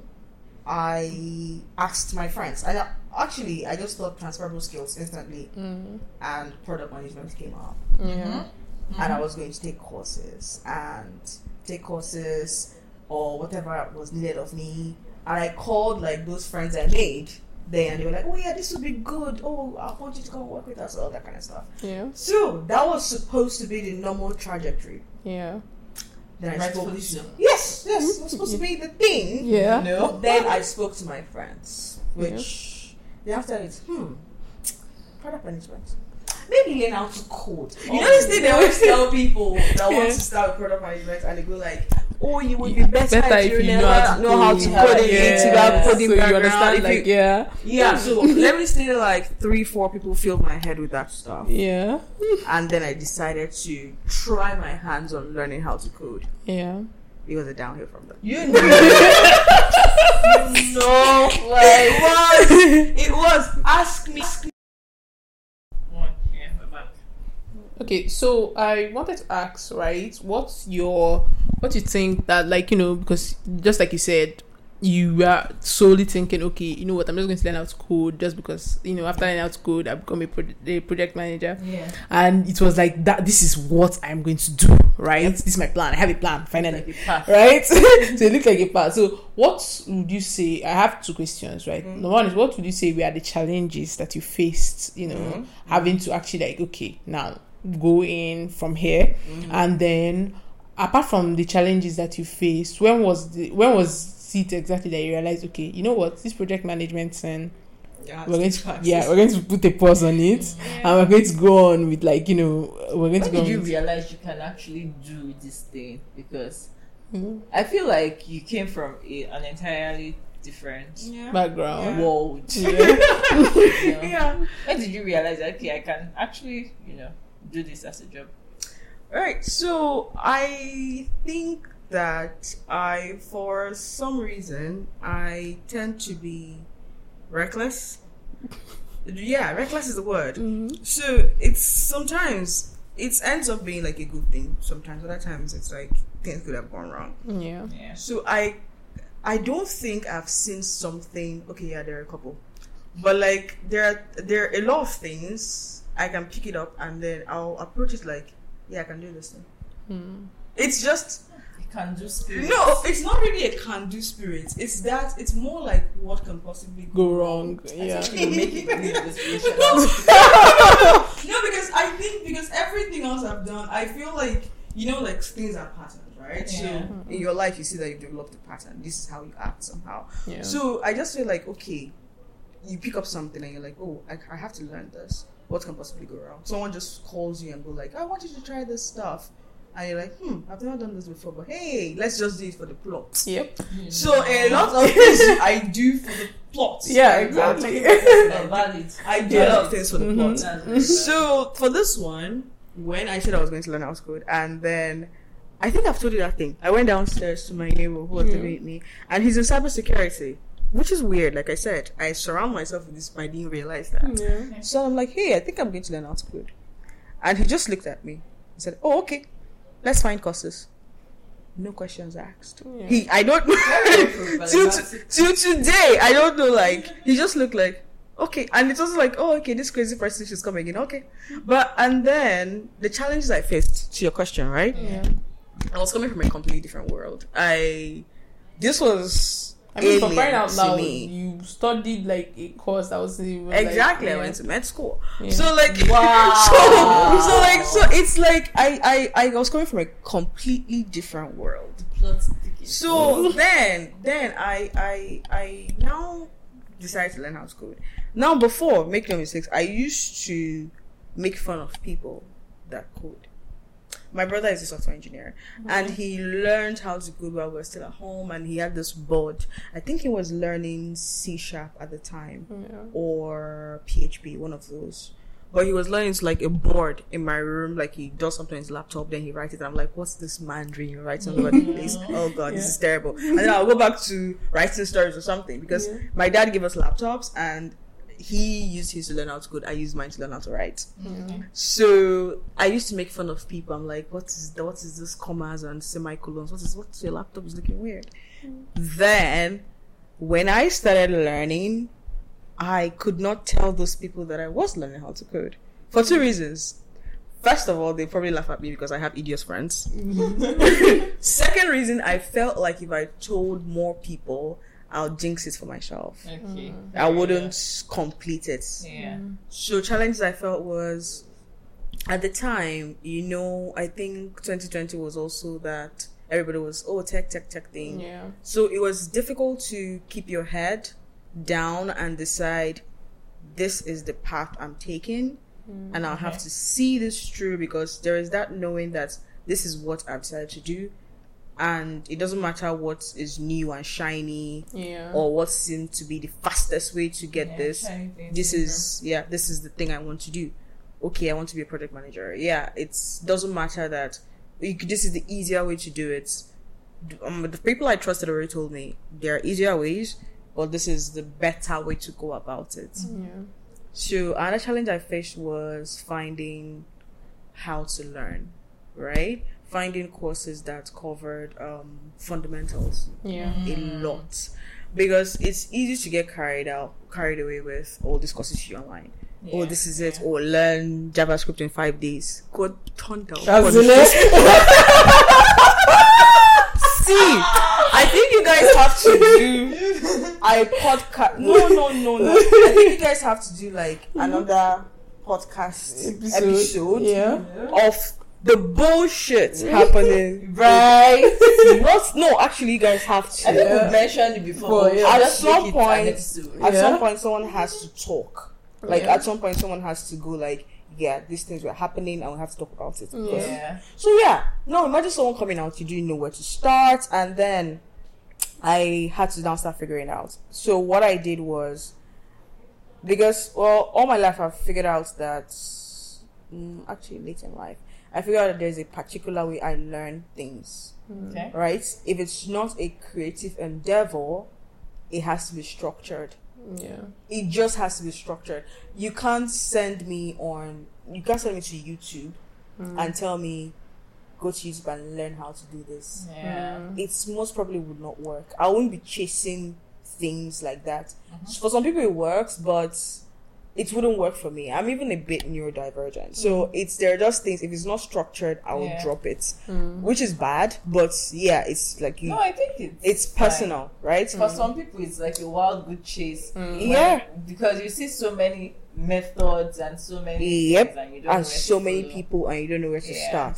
Speaker 4: I asked my friends, and I, actually I just thought transferable skills instantly,
Speaker 1: Mm.
Speaker 4: and product management came up.
Speaker 1: Yeah.
Speaker 4: And I was going to take courses and take courses or whatever was needed of me. And I called like those friends I made there, and they were like, "Oh yeah, this would be good. Oh, I want you to come and work with us," all that kind of stuff.
Speaker 1: Yeah.
Speaker 4: So that was supposed to be the normal trajectory.
Speaker 1: Yeah.
Speaker 4: Then I spoke
Speaker 2: Rightfully
Speaker 4: to
Speaker 2: so.
Speaker 4: yes, yes, it was supposed to be the thing.
Speaker 1: Yeah.
Speaker 2: No.
Speaker 4: Then I spoke to my friends, which they after it, hmm, product management. Maybe learn how to code. You know this thing they always tell people that want
Speaker 1: Yeah.
Speaker 4: to start with product management, and they go like, "Oh, you would be better,
Speaker 1: Better
Speaker 4: if
Speaker 1: if
Speaker 4: you
Speaker 1: you
Speaker 4: know how to know how to code.
Speaker 2: code.
Speaker 4: You need to
Speaker 1: Yeah.
Speaker 4: have coding
Speaker 1: So you
Speaker 4: background."
Speaker 1: understand,
Speaker 4: If
Speaker 1: like,
Speaker 4: you-
Speaker 1: yeah.
Speaker 4: yeah. So let me say like three, four people filled my head with that stuff,
Speaker 1: Yeah.
Speaker 4: and then I decided to try my hands on learning how to code.
Speaker 1: Yeah.
Speaker 4: It was a downhill from there.
Speaker 2: You know. you know. Like.
Speaker 4: It was. It was. Ask me.
Speaker 2: One. Yeah, we're back.
Speaker 1: Okay, so I wanted to ask, right, what's your, what you think that, like, you know, because just like you said, you are solely thinking, okay, you know what, I'm just going to learn how to code just because, you know, after learning how to code, I've become a, pro- a project manager.
Speaker 2: Yeah.
Speaker 1: And it was like, that. This is what I'm going to do, right? This is my plan. I have a plan, finally.
Speaker 2: Like a path.
Speaker 1: Right? So it looked like a path. So what would you say? I have two questions, right? Number one is, what would you say were the challenges that you faced, you know,
Speaker 4: Mm-hmm.
Speaker 1: having to actually like, okay, now go in from here,
Speaker 4: Mm-hmm.
Speaker 1: and then apart from the challenges that you faced, when was the when was it exactly that you realized, okay, you know what, this project management and
Speaker 4: Yeah,
Speaker 1: we're going to yeah we're going to put a pause on it, and we're going to go on with, like, you know, we're going
Speaker 2: When
Speaker 1: to go
Speaker 2: did
Speaker 1: on
Speaker 2: you
Speaker 1: with,
Speaker 2: realize you can actually do this thing? Because
Speaker 1: Mhm.
Speaker 2: I feel like you came from a, an entirely different
Speaker 4: Yeah.
Speaker 1: background.
Speaker 2: world.
Speaker 1: Yeah.
Speaker 2: You know?
Speaker 4: Yeah.
Speaker 2: When did you realize that, okay, I can actually, you know, do this as a job?
Speaker 4: Right. So I think that I, for some reason, I tend to be reckless. Yeah, reckless is the word.
Speaker 1: Mm-hmm.
Speaker 4: So it's sometimes it ends up being like a good thing. Sometimes other times it's like things could have gone wrong.
Speaker 1: Yeah.
Speaker 2: Yeah.
Speaker 4: So I I don't think I've seen something. Okay, yeah, there are a couple, but like there are there are a lot of things I can pick it up and then I'll approach it like, yeah, I can do this thing.
Speaker 1: Mm.
Speaker 4: It's just
Speaker 2: You can do spirit.
Speaker 4: no, it's not really a can-do spirit. It's that it's more like what can possibly
Speaker 1: Go wrong. Yeah.
Speaker 2: You make it really inspirational.
Speaker 4: No, because I think because everything else I've done, I feel like you know, like things are patterns, right?
Speaker 2: Yeah.
Speaker 4: So in your life, you see that you've developed a pattern. This is how you act somehow.
Speaker 1: Yeah.
Speaker 4: So I just feel like okay, you pick up something and you're like, oh, I, I have to learn this. What can possibly go wrong? Someone just calls you and go like, I want you to try this stuff. And you're like, hmm, I've never done this before, but hey, let's just do it for the plot.
Speaker 1: Yep.
Speaker 4: So a lot of things I do for the plot.
Speaker 1: Yeah, exactly.
Speaker 2: Uh, valid.
Speaker 4: I do a lot of things for the
Speaker 1: Mhm.
Speaker 4: plot.
Speaker 2: That's very
Speaker 4: So for this one, when I said I was going to learn house code, and then I think I've told you that thing. I went downstairs to my neighbor who was to meet me, and he's in cybersecurity, which is weird. Like I said, I surround myself with this, but I didn't realize that.
Speaker 1: Yeah.
Speaker 4: So I'm like, hey, I think I'm going to learn house code, and he just looked at me and said, oh, okay. Let's find courses. No questions asked.
Speaker 1: Yeah.
Speaker 4: He, I don't know. till, to, till today, I don't know. Like he just looked like okay, and it was like, oh, okay, this crazy person she's coming in. Okay, but and then the challenges I faced to your question, right?
Speaker 1: Yeah.
Speaker 4: I was coming from a completely different world. I this was.
Speaker 1: I mean, for
Speaker 4: alien
Speaker 1: crying out
Speaker 4: to
Speaker 1: loud,
Speaker 4: me.
Speaker 1: you studied like a course that was even
Speaker 4: Exactly,
Speaker 1: Like,
Speaker 4: I
Speaker 1: yeah.
Speaker 4: went to med school.
Speaker 1: Yeah.
Speaker 4: So like,
Speaker 2: Wow.
Speaker 4: so, so like, so it's like I, I, I was coming from a completely different world.
Speaker 2: plot thickens.
Speaker 4: So then, then I, I, I now decided to learn how to code. Now, before, make no mistakes, I used to make fun of people that code. My brother is a software engineer, mm-hmm. and he learned how to code while we were still at home, and he had this board. I think he was learning C Sharp at the time,
Speaker 1: Yeah.
Speaker 4: or P H P, one of those. But he was learning to like a board in my room, like he does something on his laptop, then he writes it. And I'm like, what's this Mandarin you're writing all over the place? Oh god,
Speaker 1: Yeah.
Speaker 4: this is terrible. And then I'll go back to writing stories or something because
Speaker 1: Yeah.
Speaker 4: my dad gave us laptops and he used his to learn how to code. I used mine to learn how to write.
Speaker 1: Yeah.
Speaker 4: So I used to make fun of people. I'm like, what is the, what is this commas and semicolons? What is what's your laptop is looking weird? Then when I started learning, I could not tell those people that I was learning how to code for two reasons. First of all, they probably laugh at me because I have idiot friends. Second reason, I felt like if I told more people, I'll jinx it for myself.
Speaker 2: Okay.
Speaker 4: I wouldn't complete it.
Speaker 2: Yeah.
Speaker 4: So challenges I felt was at the time, you know, I think twenty twenty was also that everybody was oh tech tech tech thing.
Speaker 1: Yeah.
Speaker 4: So it was difficult to keep your head down and decide this is the path I'm taking, and I'll have to see this through because there is that knowing that this is what I've decided to do, and it doesn't matter what is new and shiny
Speaker 1: Yeah.
Speaker 4: or what seemed to be the fastest way to get
Speaker 2: Yeah,
Speaker 4: this.
Speaker 2: shiny things
Speaker 4: This
Speaker 2: in
Speaker 4: is yeah, this is the thing I want to do. Okay, I want to be a project manager. Yeah, it doesn't matter that you could, this is the easier way to do it. Um, the people I trusted already told me there are easier ways, but this is the better way to go about it.
Speaker 1: Yeah.
Speaker 4: So another challenge I faced was finding how to learn, right? Finding courses that covered um, fundamentals
Speaker 1: Yeah.
Speaker 4: a lot, because it's easy to get carried out, carried away with all these courses you online. Oh,
Speaker 2: Yeah,
Speaker 4: this is it.
Speaker 2: yeah.
Speaker 4: Or learn JavaScript in five days. Code thunder.
Speaker 1: That's it.
Speaker 4: See, I think you guys have to do a podcast. No, no, no, no. I think you guys have to do like another podcast
Speaker 1: Episode.
Speaker 4: episode,
Speaker 1: Yeah.
Speaker 4: of the bullshit happening. Right? Not, no, actually, you guys have to.
Speaker 2: I think
Speaker 1: Yeah.
Speaker 2: we've mentioned it before.
Speaker 1: But,
Speaker 2: but
Speaker 1: yeah.
Speaker 2: we'll
Speaker 4: At
Speaker 2: just
Speaker 4: some
Speaker 2: make it
Speaker 4: point-
Speaker 2: an episode.
Speaker 4: At
Speaker 1: Yeah.
Speaker 4: some point, someone has to talk. Like
Speaker 1: Yeah.
Speaker 4: at some point, someone has to go like, yeah, these things were happening, and we have to talk about it. Because-
Speaker 2: Yeah.
Speaker 4: So yeah, no, imagine someone coming out, you didn't know where to start, and then I had to now start figuring out. So what I did was, because well, all my life I've figured out that, mm, actually late in life, I figured out that there's a particular way I learn things.
Speaker 2: Okay.
Speaker 4: Right? If it's not a creative endeavor, it has to be structured.
Speaker 1: Yeah.
Speaker 4: It just has to be structured. You can't send me on. You can't send me to YouTube
Speaker 1: Mm.
Speaker 4: and tell me go to YouTube and learn how to do this.
Speaker 2: Yeah.
Speaker 1: Mm.
Speaker 4: It's most probably would not work. I wouldn't be chasing things like that.
Speaker 2: Mhm.
Speaker 4: For some people it works, but it wouldn't work for me. I'm even a bit neurodivergent, so it's there are just things. If it's not structured, I will
Speaker 2: Yeah.
Speaker 4: drop it,
Speaker 1: Mm.
Speaker 4: which is bad. But yeah, it's like you.
Speaker 2: No, I think it's
Speaker 4: It's
Speaker 2: fine.
Speaker 4: personal, right?
Speaker 2: For some people, it's like a wild good chase.
Speaker 1: Mm.
Speaker 2: When-
Speaker 4: Yeah.
Speaker 2: Because you see so many methods and so many
Speaker 4: Yep.
Speaker 2: things and you don't know
Speaker 4: And
Speaker 2: where
Speaker 4: so
Speaker 2: to
Speaker 4: many
Speaker 2: follow.
Speaker 4: people, and you don't know where to
Speaker 2: Yeah.
Speaker 4: start.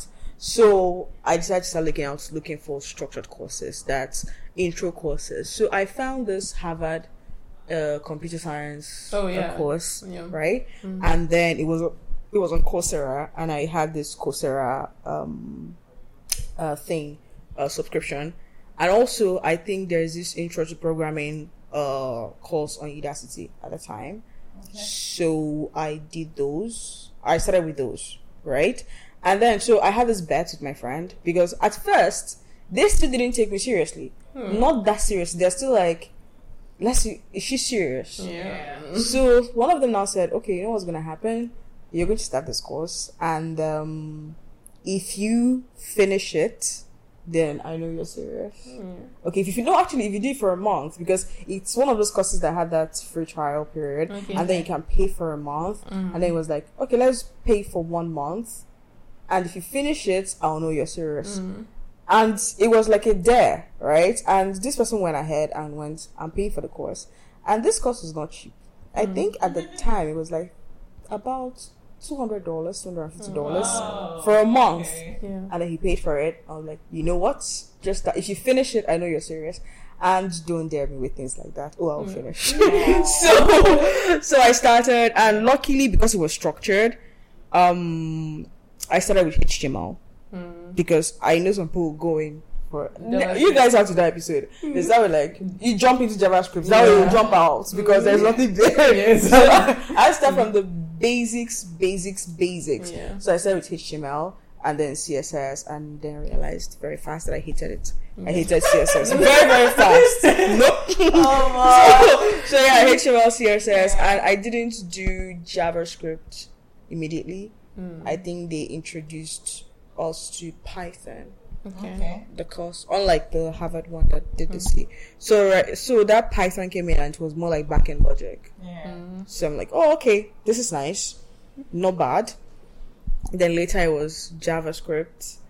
Speaker 4: So I decided to start looking out, looking for structured courses, that's intro courses. So I found this Harvard uh, computer science
Speaker 1: Oh,
Speaker 4: uh,
Speaker 1: yeah.
Speaker 4: course,
Speaker 1: Yeah.
Speaker 4: right?
Speaker 1: Mhm.
Speaker 4: And then it was it was on Coursera, and I had this Coursera um, uh, thing uh, subscription, and also I think there's this intro to programming uh, course on Udacity at the time.
Speaker 2: Okay.
Speaker 4: So I did those. I started with those, right? And then so I had this bet with my friend because at first they still didn't take me seriously.
Speaker 1: Hmm.
Speaker 4: Not that serious. They're still like, let's see, is she serious?
Speaker 1: Yeah.
Speaker 4: So one of them now said, okay, you know what's gonna happen? You're going to start this course, and um, if you finish it, then I know you're serious.
Speaker 1: Mm.
Speaker 4: Okay, if you know, actually, if you do it for a month, because it's one of those courses that had that free trial period,
Speaker 1: Okay.
Speaker 4: and then you can pay for a month,
Speaker 1: Mhm.
Speaker 4: and then it was like, okay, let's pay for one month, and if you finish it, I'll know you're serious.
Speaker 1: Mm.
Speaker 4: And it was like a dare, right? And this person went ahead and went, I'm paying for the course. And this course was not cheap. I
Speaker 1: Mm.
Speaker 4: think at the time it was like about two hundred dollars, two hundred fifty dollars
Speaker 2: Wow.
Speaker 4: for a month.
Speaker 2: Okay.
Speaker 1: Yeah.
Speaker 4: And then he paid for it. I was like, you know what? Just that if you finish it, I know you're serious. And don't dare me with things like that. Oh, I'll
Speaker 1: Mm.
Speaker 4: finish.
Speaker 2: Wow.
Speaker 4: so so I started, and luckily because it was structured, um I started with H T M L
Speaker 1: Mm.
Speaker 4: because I know some people going for
Speaker 1: JavaScript.
Speaker 4: you guys have to do that episode. Is that way like you jump into JavaScript, that way you
Speaker 1: Yeah.
Speaker 4: jump out because there's nothing there.
Speaker 1: Yes.
Speaker 4: So I start from the basics, basics, basics.
Speaker 1: Yeah.
Speaker 4: So I started with H T M L and then C S S, and then realized very fast that I hated it. I hated C S S very very fast. Nope.
Speaker 2: Oh,
Speaker 4: so, so yeah, H T M L, C S S, and I didn't do JavaScript immediately.
Speaker 1: Mm.
Speaker 4: I think they introduced us to Python,
Speaker 1: Okay.
Speaker 2: okay.
Speaker 4: the course, unlike the Harvard one that did the C. So right, so that Python came in and it was more like backend logic.
Speaker 2: Yeah.
Speaker 1: Mm.
Speaker 4: So I'm like, oh, okay, this is nice, not bad. Then later it was JavaScript,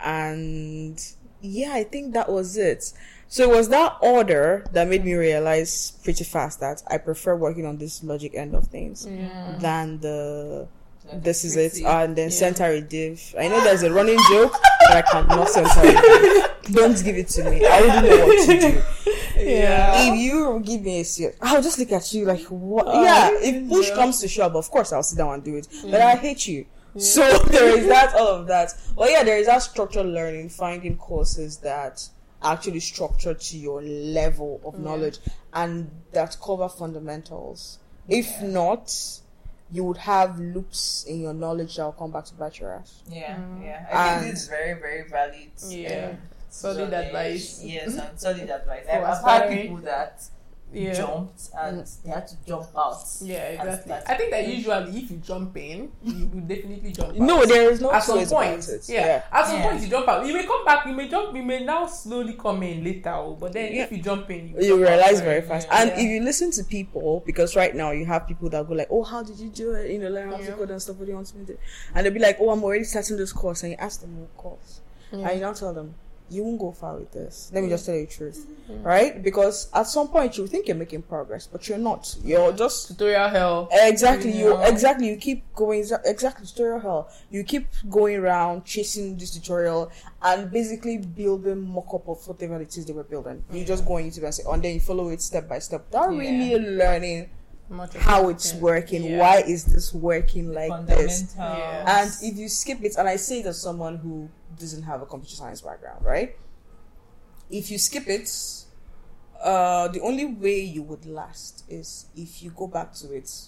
Speaker 4: and yeah, I think that was it. So it was that order that made me realize pretty fast that I prefer working on this logic end of things
Speaker 1: Yeah.
Speaker 4: than the
Speaker 2: Like
Speaker 4: this is it,
Speaker 2: pretty.
Speaker 4: and then
Speaker 1: Yeah.
Speaker 4: center a div. I know there's a running joke, but I cannot center a div. Don't give it to me. I wouldn't know what to do.
Speaker 1: Yeah.
Speaker 4: If you give me a seat, I'll just look at you like, what?
Speaker 1: Oh,
Speaker 4: yeah, if push
Speaker 1: yeah.
Speaker 4: comes to shove, of course I'll sit down and do it. But
Speaker 1: Yeah.
Speaker 4: I hate you. So there is that, all of that. Well, yeah, there is that structured learning, finding courses that are actually structured to your level of
Speaker 1: Yeah.
Speaker 4: knowledge and that cover fundamentals. If
Speaker 2: Yeah.
Speaker 4: not, you would have loops in your knowledge that will come back to bite your ass.
Speaker 2: Yeah,
Speaker 1: Mm.
Speaker 2: yeah. I
Speaker 4: And-
Speaker 2: think this is very, very valid.
Speaker 1: Yeah.
Speaker 2: um,
Speaker 1: Solid
Speaker 2: knowledge.
Speaker 1: advice.
Speaker 2: Yes, and solid advice.
Speaker 1: For
Speaker 2: I've, I've had
Speaker 1: aspiring.
Speaker 2: people that
Speaker 1: Yeah.
Speaker 2: jumped and they had to jump out.
Speaker 1: Yeah,
Speaker 2: and
Speaker 1: exactly.
Speaker 2: start.
Speaker 1: I think that usually if you jump in, you will definitely jump out.
Speaker 4: No, there is no
Speaker 1: at
Speaker 4: two
Speaker 1: some
Speaker 4: ways about
Speaker 1: point,
Speaker 4: it.
Speaker 1: yeah. At some
Speaker 2: Yeah.
Speaker 1: point you jump out. You may come back. You may jump. You may now slowly come in later. oh, But then
Speaker 4: Yeah.
Speaker 1: if you jump in, you,
Speaker 4: You
Speaker 1: jump out
Speaker 4: realize very fast.
Speaker 2: yeah.
Speaker 4: And
Speaker 1: Yeah.
Speaker 4: if you listen to people, because right now you have people that go like, oh, how did you do it? You know, learn how
Speaker 1: Yeah.
Speaker 4: to code and stuff. What do you want me to do? And they'll be like, oh, I'm already starting this course. And you ask them what course.
Speaker 1: Yeah.
Speaker 4: And you now tell them, you won't go far with this. Let me
Speaker 1: Yeah.
Speaker 4: just tell you the truth.
Speaker 1: Yeah.
Speaker 4: Right? Because at some point you think you're making progress, but you're not. You're just
Speaker 1: Tutorial hell.
Speaker 4: exactly you
Speaker 2: Yeah.
Speaker 4: exactly you keep going exa- exactly tutorial hell. You keep going around chasing this tutorial and basically building mock-up of whatever it is they were building. You just go on YouTube and say, oh, and then you follow it step by step. Not
Speaker 2: Yeah.
Speaker 4: really learning
Speaker 1: Much of
Speaker 4: how
Speaker 1: it.
Speaker 4: it's
Speaker 1: Yeah.
Speaker 4: working.
Speaker 1: Yeah.
Speaker 4: Why is this working like this?
Speaker 2: Fundamentals.
Speaker 1: Yeah.
Speaker 4: And if you skip it, and I say it as someone who doesn't have a computer science background, right? If you skip it, uh, the only way you would last is if you go back to it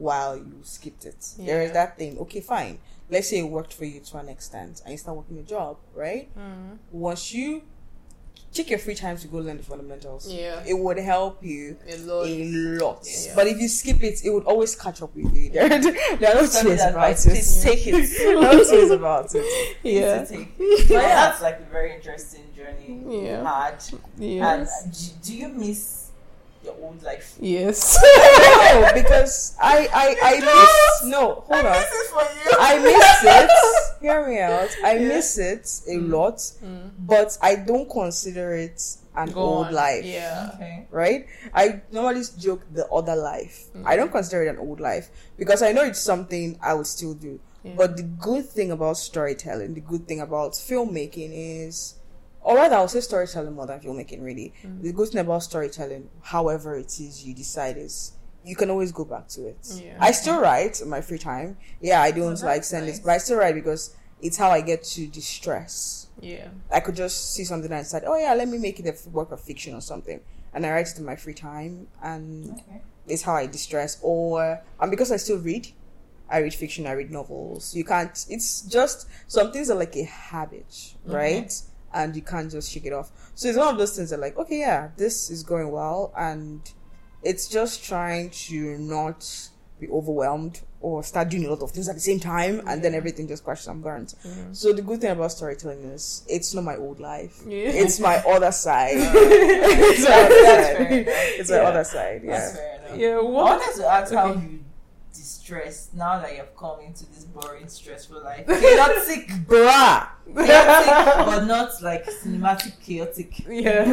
Speaker 4: while you skipped it. There is
Speaker 1: Yeah.
Speaker 4: that thing. Okay, fine. Let's say it worked for you to an extent and you start working a job, right?
Speaker 1: Mm.
Speaker 4: Once you take your free time to go learn the fundamentals,
Speaker 1: Yeah.
Speaker 4: it would help you
Speaker 1: A lot.
Speaker 4: a lot.
Speaker 1: Yeah.
Speaker 4: But if you skip it, it would always catch up with you. There, there are no
Speaker 2: Solid
Speaker 4: tears about
Speaker 2: advice.
Speaker 4: it.
Speaker 2: Please take it.
Speaker 4: No tears about it.
Speaker 1: Yeah.
Speaker 2: Please take it. But yeah, that's like a very interesting journey you
Speaker 1: Yeah.
Speaker 2: had.
Speaker 1: Yes.
Speaker 2: And do, do you miss your old life?
Speaker 1: Yes.
Speaker 4: No, because I, I, I miss. No, hold on.
Speaker 2: This is for you.
Speaker 4: I miss it. Hear me out. I miss it a lot,
Speaker 1: Mm.
Speaker 4: but I don't consider it an
Speaker 1: Go
Speaker 4: old
Speaker 1: on.
Speaker 4: life.
Speaker 1: Yeah.
Speaker 2: Okay.
Speaker 4: Right? I normally joke the other life. I don't consider it an old life because I know it's something I would still do.
Speaker 1: Yeah.
Speaker 4: But the good thing about storytelling, the good thing about filmmaking is, or rather, I'll say storytelling more than filmmaking, really. The good thing about storytelling, however it is you decide, is you can always go back to it.
Speaker 1: Yeah.
Speaker 4: I still write in my free time. Yeah, I don't
Speaker 2: that's
Speaker 4: like send
Speaker 2: nice.
Speaker 4: it, but I still write because it's how I get to distress.
Speaker 1: Yeah.
Speaker 4: I could just see something and decide, oh yeah, let me make it a f- work of fiction or something, and I write it in my free time, and
Speaker 2: Okay.
Speaker 4: it's how I distress. Or and because I still read, I read fiction, I read novels. You can't. It's just some things are like a habit, right? And you can't just shake it off. So it's one of those things that like, okay, yeah, this is going well, and it's just trying to not be overwhelmed or start doing a lot of things at the same time, and then everything just crashes and burns. So the good thing about storytelling is it's not my old life.
Speaker 1: Yeah.
Speaker 4: It's my other side. It's my other
Speaker 2: That's
Speaker 4: side.
Speaker 2: fair enough.
Speaker 4: It's my
Speaker 1: Yeah.
Speaker 4: other side.
Speaker 2: That's
Speaker 4: Yeah.
Speaker 2: fair enough.
Speaker 1: Yeah.
Speaker 2: I
Speaker 1: What?
Speaker 2: wanted to ask how
Speaker 1: Okay.
Speaker 2: you distress now that you've come into this boring, stressful life. Chaotic,
Speaker 4: Bruh.
Speaker 2: chaotic, but not like cinematic chaotic.
Speaker 1: Yeah.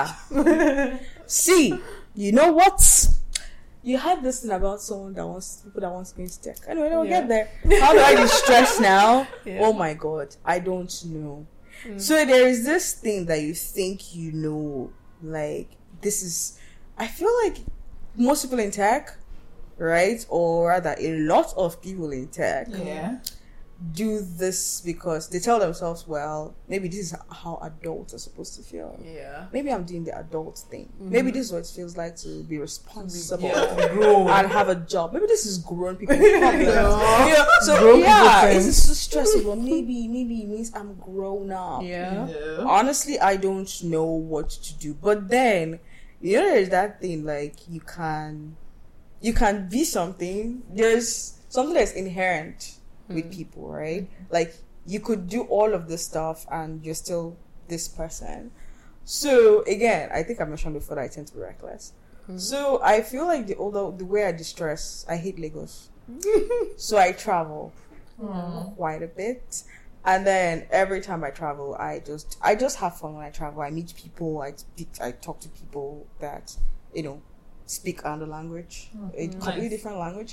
Speaker 4: Bruh. See, you know what? You had this thing about someone that wants people that wants to go into tech. Anyway, we'll
Speaker 1: Yeah.
Speaker 4: get there. How do I distress now?
Speaker 1: Yeah.
Speaker 4: Oh my god, I don't know.
Speaker 1: Mm.
Speaker 4: So there is this thing that you think you know, like this is. I feel like most people in tech, right, or rather a lot of people in tech,
Speaker 2: Yeah.
Speaker 4: do this because they tell themselves, well, maybe this is how adults are supposed to feel.
Speaker 1: Yeah.
Speaker 4: Maybe I'm doing the adult thing. Maybe this is what it feels like to be responsible
Speaker 1: Yeah.
Speaker 4: and have a job. Maybe this is grown people problems.
Speaker 1: Yeah.
Speaker 4: You know, so
Speaker 1: Grown people
Speaker 4: yeah,
Speaker 1: thing.
Speaker 4: it's so stressful. Maybe, maybe it means I'm grown up.
Speaker 1: Yeah.
Speaker 2: Yeah.
Speaker 4: Honestly, I don't know what to do. But then, you know, there's that thing like you can, you can be something. There's something that's inherent with people, right? Like you could do all of this stuff and you're still this person. So again, I think I mentioned before that I tend to be reckless. So I feel like the older the way I distress, I hate Lagos. So I travel quite a bit. And then every time I travel, I just I just have fun when I travel. I meet people, I speak, I talk to people that, you know, speak another language, a completely
Speaker 2: Nice.
Speaker 4: different language.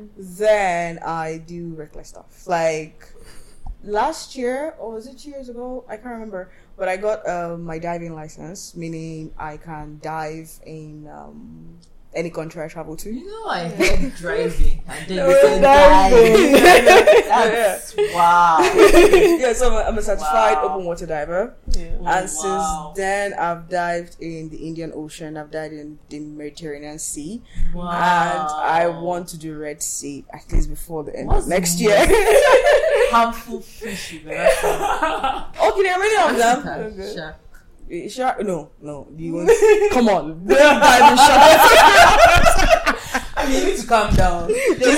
Speaker 4: Then I do reckless stuff. Like last year, or was it two years ago? I can't remember. But I got um, my diving license, meaning I can dive in um, any country I travel to.
Speaker 2: You know, I heard driving and then
Speaker 1: Oh,
Speaker 2: you said
Speaker 1: diving.
Speaker 2: diving. That's wow.
Speaker 4: Yeah, so I'm a, I'm a certified
Speaker 2: Wow.
Speaker 4: open water diver.
Speaker 1: Yeah.
Speaker 4: And
Speaker 2: Wow.
Speaker 4: since then, I've dived in the Indian Ocean, I've dived in the Mediterranean Sea,
Speaker 2: Wow.
Speaker 4: and I want to do Red Sea at least before the end
Speaker 2: What's
Speaker 4: of next
Speaker 2: the
Speaker 4: year.
Speaker 2: harmful fish you've ever seen.
Speaker 4: Okay, there are many of them.
Speaker 1: Okay.
Speaker 2: Shark.
Speaker 4: Eh, Shark? No, no. You won't. Come on, don't dive in shark.
Speaker 2: I mean, you need to calm down.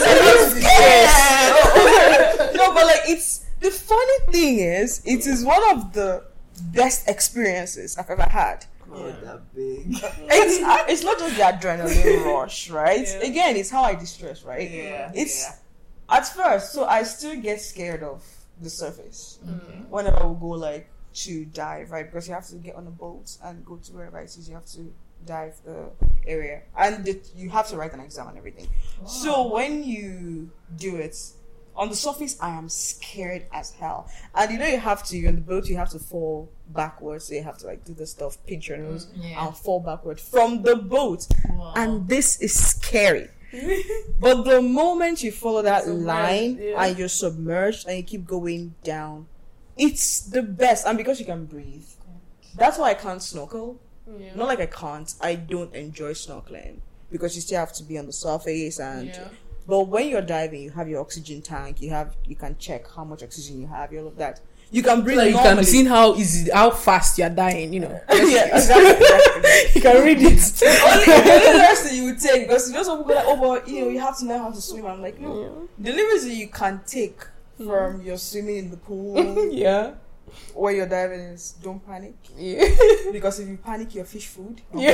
Speaker 4: Yes. No, but like it's the funny thing is, it is one of the best experiences I've ever had.
Speaker 2: Oh, that big.
Speaker 4: It's uh, it's not just the adrenaline rush, right?
Speaker 1: Yeah.
Speaker 4: Again, it's how I distress, right?
Speaker 2: Yeah.
Speaker 4: It's
Speaker 2: yeah.
Speaker 4: at first, so I still get scared of the surface
Speaker 2: Okay.
Speaker 4: whenever we go like to dive, right? Because you have to get on a boat and go to wherever it is. You have to dive the area, and the, you have to write an exam and everything. So when you do it on the surface, I am scared as hell. And you know you have to, you're on the boat, you have to fall backwards. So you have to like do the stuff, pinch your nose,
Speaker 2: Yeah.
Speaker 4: and fall backward from the boat.
Speaker 2: Wow.
Speaker 4: And this is scary. But the moment you follow that
Speaker 1: Submerged,
Speaker 4: line
Speaker 1: yeah.
Speaker 4: and you're submerged and you keep going down, it's the best. And because you can breathe, that's why I can't snorkel.
Speaker 1: Yeah.
Speaker 4: Not like I can't, I don't enjoy snorkeling because you still have to be on the surface and
Speaker 1: Yeah.
Speaker 4: But when you're diving, you have your oxygen tank. You have you can check how much oxygen you have. All of that. You can breathe.
Speaker 1: Like you
Speaker 4: normally.
Speaker 1: can see how easy, how fast you're dying. You know.
Speaker 4: Yeah, exactly. exactly.
Speaker 1: You can read it.
Speaker 4: only, the only lesson you would take because you know some people are like, oh, but you know, you have to know how to swim. I'm like, no, the limits that you can take from your swimming in the pool,
Speaker 1: Yeah.
Speaker 4: where you're diving is don't panic.
Speaker 1: Yeah.
Speaker 4: Because if you panic, your fish food.
Speaker 1: Yeah.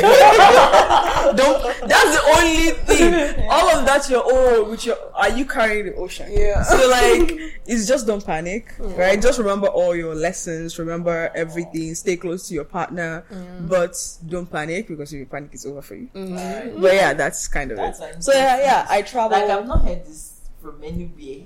Speaker 4: Don't. That's the only thing. All of that, you're oh, which you're, are you carrying the ocean?
Speaker 1: Yeah.
Speaker 4: So like, it's just don't panic, right? Just remember all your lessons. Remember everything. Stay close to your partner, but don't panic because if you panic, it's over for you.
Speaker 1: Mhm.
Speaker 4: But yeah, that's kind of
Speaker 2: That's
Speaker 4: it.
Speaker 2: like-
Speaker 4: So yeah, yeah, I travel.
Speaker 2: Like I've not heard this from anywhere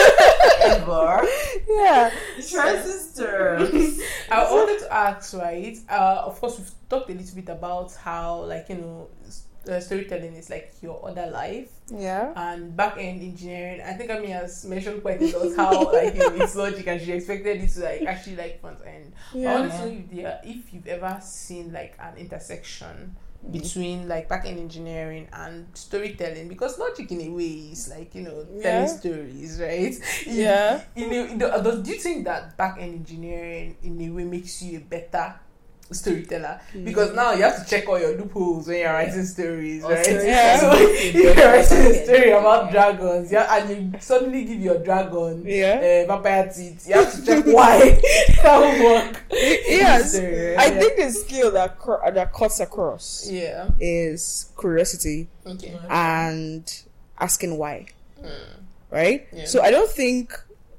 Speaker 2: ever.
Speaker 4: Yeah.
Speaker 2: Transistors.
Speaker 1: I wanted to ask, right? Uh, of course, we've talked a little bit about how, like, you know, s- uh, storytelling is like your other life,
Speaker 4: Yeah.
Speaker 1: and back end engineering. I think Ami has mentioned quite a lot how, like, you know, it's logic, and she expected it to like actually like front end. I wanted to know if there, if you've ever seen like an intersection between like back end engineering and storytelling, because logic in a way is like, you know, telling
Speaker 4: Yeah.
Speaker 1: stories, right?
Speaker 4: Yeah.
Speaker 1: You know, you know, do you think that back end engineering in a way makes you a better storyteller? Because now you have to check all your loopholes when you're writing stories,
Speaker 2: Or
Speaker 1: right?
Speaker 2: stories
Speaker 4: Yeah.
Speaker 1: So if you're writing a story about dragons, yeah, and you suddenly give your dragon
Speaker 4: Yeah.
Speaker 1: uh, vampire teeth, you have to check why that will work.
Speaker 4: Yes.
Speaker 1: Story,
Speaker 4: I
Speaker 1: yeah.
Speaker 4: think the skill that cr- that cuts across
Speaker 1: Yeah.
Speaker 4: is curiosity
Speaker 1: Okay.
Speaker 4: and asking why.
Speaker 1: Mm.
Speaker 4: Right?
Speaker 1: Yeah.
Speaker 4: So I don't think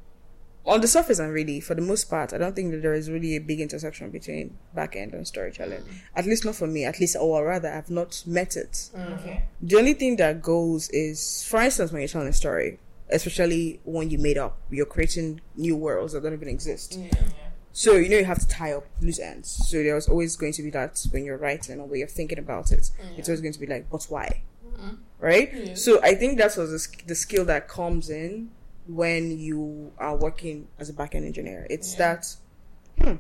Speaker 4: on the surface and really for the most part, I don't think that there is really a big intersection between back end and storytelling. At least not for me, at least or rather I've not met it.
Speaker 2: Okay.
Speaker 4: The only thing that goes is, for instance, when you're telling a story, especially when you made up, you're creating new worlds that don't even exist.
Speaker 1: Yeah.
Speaker 4: So you know you have to tie up loose ends. So there's always going to be that when you're writing or when you're thinking about it, it's always going to be like, but why?
Speaker 1: Mhm.
Speaker 4: Right?
Speaker 1: Yeah.
Speaker 4: So I think that's was the, sk- the skill that comes in when you are working as a back-end engineer. It's
Speaker 1: Yeah.
Speaker 4: that, hmm,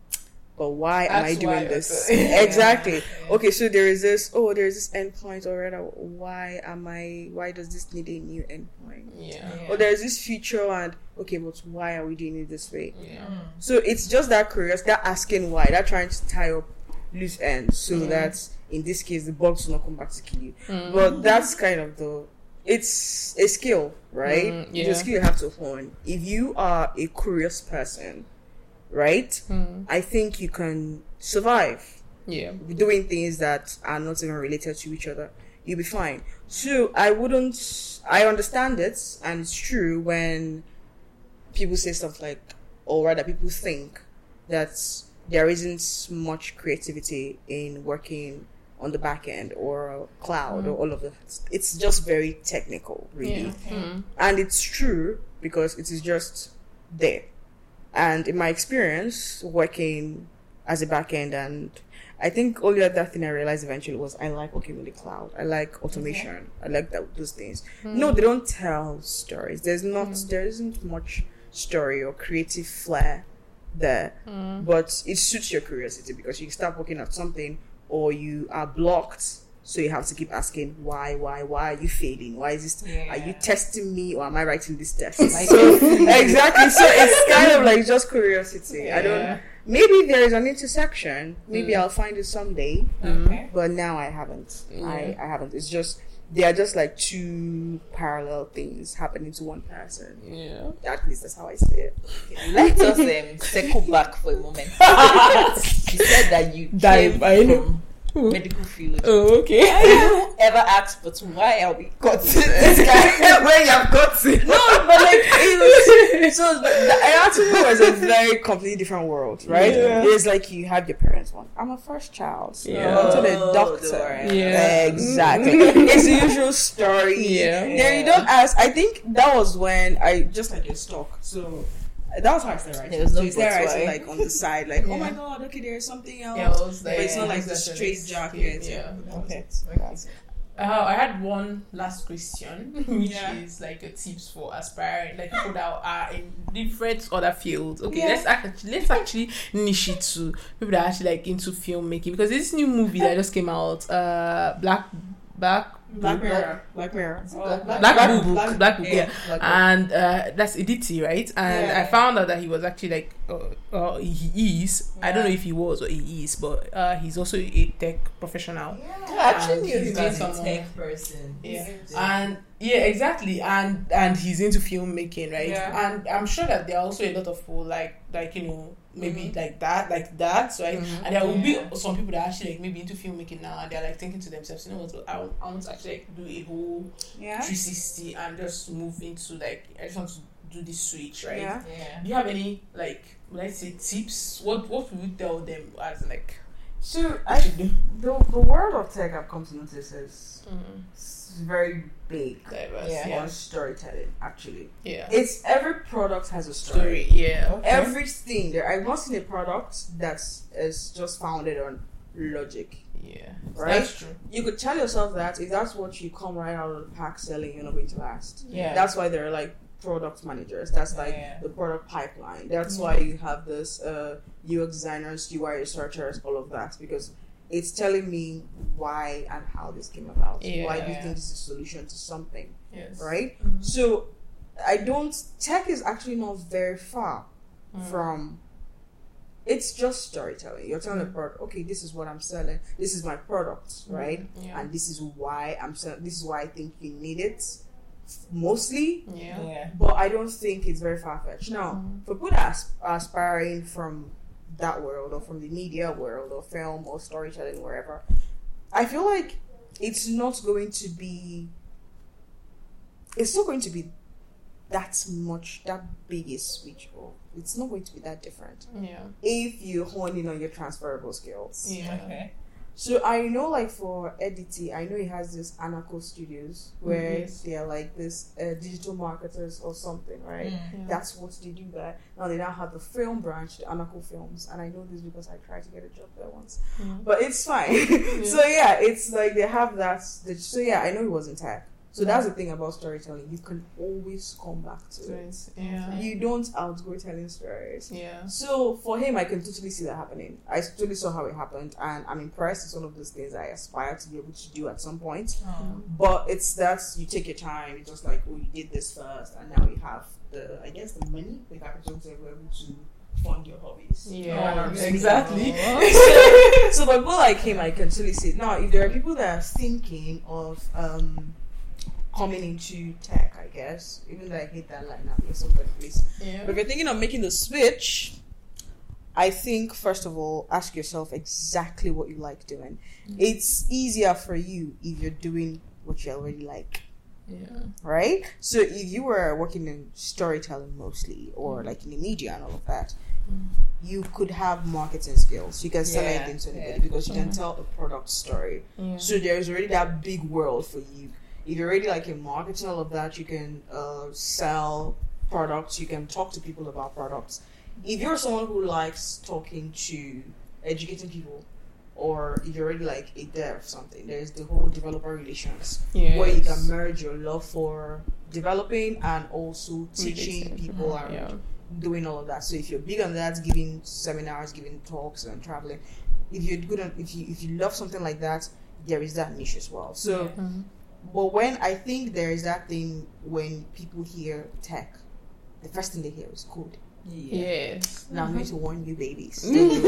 Speaker 4: but why am I
Speaker 1: That's
Speaker 4: doing
Speaker 1: why
Speaker 4: this?
Speaker 1: also- Yeah.
Speaker 4: Exactly.
Speaker 2: Yeah.
Speaker 4: Okay, so there is this, oh, there is this endpoint, or rather, why am I, why does this need a new endpoint?
Speaker 1: Yeah.
Speaker 4: Or there is this feature and, okay, but why are we doing it this way?
Speaker 1: Yeah.
Speaker 4: So it's just that curious, that asking why, that trying to tie up loose ends so that in this case the bugs will not come back to kill you.
Speaker 1: Mm.
Speaker 4: But that's kind of the, it's a skill, right?
Speaker 1: Mm,
Speaker 4: It's
Speaker 1: yeah.
Speaker 4: a skill you have to hone. If you are a curious person, right,
Speaker 1: Mm.
Speaker 4: I think you can survive
Speaker 1: Yeah.
Speaker 4: doing things that are not even related to each other. You'll be fine. So I wouldn't, I understand it, and it's true when people say stuff like, or rather people think that there isn't much creativity in working on the back end or cloud or all of that. It's just very technical, really.
Speaker 1: Yeah. Mm.
Speaker 4: And it's true because it is just there. And in my experience working as a back end, and I think only other thing I realized eventually was I like working with the cloud. I like automation. I like that those things. No, they don't tell stories. There's not there isn't much story or creative flair there. But it suits your curiosity because you start working at something or you are blocked. So you have to keep asking why, why, why are you failing? Why is this?
Speaker 2: Yeah.
Speaker 4: Are you testing me or am I writing this test?
Speaker 2: Like-
Speaker 4: So exactly. So it's kind of like just curiosity. I
Speaker 1: Yeah.
Speaker 4: don't. Maybe there is an intersection. Maybe I'll find it someday.
Speaker 2: Okay.
Speaker 4: But now I haven't. I,
Speaker 1: Yeah.
Speaker 4: I haven't. It's just they are just like two parallel things happening to one person.
Speaker 1: Yeah.
Speaker 4: At least that's how I see it.
Speaker 2: Let us um, circle back for a moment. You said that you
Speaker 1: Dive,
Speaker 2: came
Speaker 1: I know.
Speaker 2: from medical field.
Speaker 1: Oh, okay.
Speaker 2: Have you ever asked, but why are we cutting this guy when you have got it?
Speaker 4: No, but like it was, so the, the anatomy was a very completely different world, right?
Speaker 1: Yeah.
Speaker 4: It's like you have your parents one. I'm a first child, so
Speaker 1: Yeah.
Speaker 4: I'm to the
Speaker 2: Oh,
Speaker 4: doctor.
Speaker 2: don't worry.
Speaker 1: Yeah.
Speaker 4: Exactly. It's the usual story.
Speaker 1: Yeah.
Speaker 4: Then you don't ask. I think that was when I just like just talk. So that was how I started writing.
Speaker 2: There was no
Speaker 4: so you start
Speaker 2: but
Speaker 4: writing
Speaker 2: why.
Speaker 4: like on the side, like, oh
Speaker 1: Yeah.
Speaker 4: my god, okay, there's something else.
Speaker 1: Yeah, it was
Speaker 4: but it's not like the
Speaker 1: that's a
Speaker 4: straight
Speaker 1: nice
Speaker 4: jacket.
Speaker 1: skill, yeah.
Speaker 4: That was
Speaker 2: Okay.
Speaker 4: it. That's it.
Speaker 1: Uh, I had one last question, which
Speaker 4: Yeah.
Speaker 1: is like a tips for aspiring, like people that are in different other fields. Okay,
Speaker 4: Yeah.
Speaker 1: let's actually let's actually niche it to people that are actually like into filmmaking, because this new movie that just came out, uh, Black Black
Speaker 4: Black Mirror. Black Mirror.
Speaker 2: Black-
Speaker 1: Black,
Speaker 2: Black-
Speaker 1: Book,
Speaker 4: Black-
Speaker 1: Black Book,
Speaker 2: yeah,
Speaker 1: yeah.
Speaker 2: Black Book.
Speaker 1: And uh, that's Editi, right? And
Speaker 2: Yeah.
Speaker 1: I found out that he was actually like, uh, uh, he is. I don't know
Speaker 2: Yeah.
Speaker 1: if he was or he is, but uh, he's also a tech professional.
Speaker 2: I actually
Speaker 1: And
Speaker 2: knew
Speaker 1: he's
Speaker 2: he
Speaker 1: doing
Speaker 2: was a
Speaker 1: some-
Speaker 2: tech person.
Speaker 1: Yeah.
Speaker 2: He's-
Speaker 1: And yeah, exactly. And and he's into filmmaking, right?
Speaker 2: Yeah.
Speaker 1: And I'm sure that there are also a lot of people like like you know maybe
Speaker 2: Mhm.
Speaker 1: like that, like that, right?
Speaker 2: Mhm.
Speaker 1: And there will
Speaker 2: Yeah.
Speaker 1: be some people that are actually like maybe into filmmaking now, and they're like thinking to themselves, you know what? I, want- I want to actually like do a whole
Speaker 4: Yeah.
Speaker 1: three sixty and just move into like I just want to do this switch, right?
Speaker 4: Yeah.
Speaker 2: Yeah.
Speaker 1: Do you have any like let's say tips? What what would you tell them as like
Speaker 4: So
Speaker 1: I
Speaker 4: I
Speaker 1: should do?
Speaker 4: the the world of tech I've come to notice is
Speaker 1: Mm,
Speaker 4: it's very big
Speaker 1: diverse,
Speaker 2: Yeah.
Speaker 1: yeah,
Speaker 4: on storytelling. Actually,
Speaker 1: yeah.
Speaker 4: it's every product has a story.
Speaker 1: Story, yeah.
Speaker 4: Everything there. I've not seen a product that is just founded on logic.
Speaker 1: Yeah,
Speaker 4: Right?
Speaker 1: That's true.
Speaker 4: You could tell yourself that if that's what you come right out of the pack selling, you're not going to last.
Speaker 2: Yeah.
Speaker 4: That's why there are like product managers. That's like
Speaker 2: Yeah.
Speaker 4: the product pipeline. That's why you have this uh, U X designers, U I researchers, all of that, because it's telling me why and how this came about. Why do you
Speaker 2: Yeah.
Speaker 4: think this is a solution to something,
Speaker 1: Yes.
Speaker 4: right?
Speaker 1: Mhm.
Speaker 4: So I don't. Tech is actually not very far
Speaker 1: Mm.
Speaker 4: from. It's just storytelling. You're telling
Speaker 1: Mm.
Speaker 4: the product, okay, this is what I'm selling. This is my product, right?
Speaker 1: Yeah.
Speaker 4: And this is why I'm selling. This is why I think you need it, mostly.
Speaker 1: Yeah.
Speaker 2: Yeah.
Speaker 4: But I don't think it's very far fetched. Now,
Speaker 1: Mm.
Speaker 4: for people that are aspiring from that world or from the media world or film or storytelling, wherever, I feel like it's not going to be. It's not going to be that much, that big a switch. Or it's not going to be that different
Speaker 1: Yeah.
Speaker 4: if you hone in on your transferable skills.
Speaker 1: Yeah.
Speaker 2: Okay.
Speaker 4: So I know, like for Editi, I know he has this Anako Studios where
Speaker 1: Yes.
Speaker 4: they're like this uh, digital marketers or something, right?
Speaker 2: Mm.
Speaker 1: Yeah.
Speaker 4: That's what they do there. Now they now have the film branch, the Anako Films, and I know this because I tried to get a job there once,
Speaker 1: Yeah.
Speaker 4: but it's fine. So yeah, it's like they have that. So yeah, I know he was in tech. So that's the thing about storytelling. You can always come back to it.
Speaker 1: Yeah.
Speaker 4: You don't outgrow telling stories.
Speaker 1: Yeah.
Speaker 4: So for him, I can totally see that happening. I totally saw how it happened, and I'm impressed. It's one of those things I aspire to be able to do at some point.
Speaker 2: Oh.
Speaker 4: But it's that you take your time. It's just like, oh, you did this first, and now you have the, I guess, the money, the capital to be able to fund your hobbies.
Speaker 1: Yeah.
Speaker 2: Oh,
Speaker 1: Exactly.
Speaker 4: So for people like him, I can totally see it. Now, if there are people that are thinking of um, coming into tech, I guess, even though I hate that line now, in some place.
Speaker 1: Yeah.
Speaker 4: But if you're thinking of making the switch, I think first of all, ask yourself exactly what you like doing. It's easier for you if you're doing what you already like,
Speaker 1: Yeah.
Speaker 4: right? So if you were working in storytelling mostly, or like in the media and all of that,
Speaker 1: Mm.
Speaker 4: you could have marketing skills. You can sell
Speaker 2: Yeah,
Speaker 4: anything to anybody
Speaker 2: yeah.
Speaker 4: because you can
Speaker 1: Mhm.
Speaker 4: tell a product story.
Speaker 1: Yeah.
Speaker 4: So there's already that big world for you. If you're already like a marketer, all of that, you can uh, sell products. You can talk to people about products. If you're someone who likes talking to, educating people, or if you're already like a dev something, there's the whole developer relations
Speaker 1: Yes.
Speaker 4: where you can merge your love for developing and also teaching
Speaker 1: Relating.
Speaker 4: people and
Speaker 1: Yeah.
Speaker 4: doing all of that. So if you're big on that, giving seminars, giving talks, and traveling, if you're good on, if you if you love something like that, there is that niche as well. So,
Speaker 1: Mhm.
Speaker 4: but when I think there is that thing when people hear tech, the first thing they hear is code.
Speaker 2: Yeah.
Speaker 1: Yes.
Speaker 4: And I'm going to warn you, babies, don't do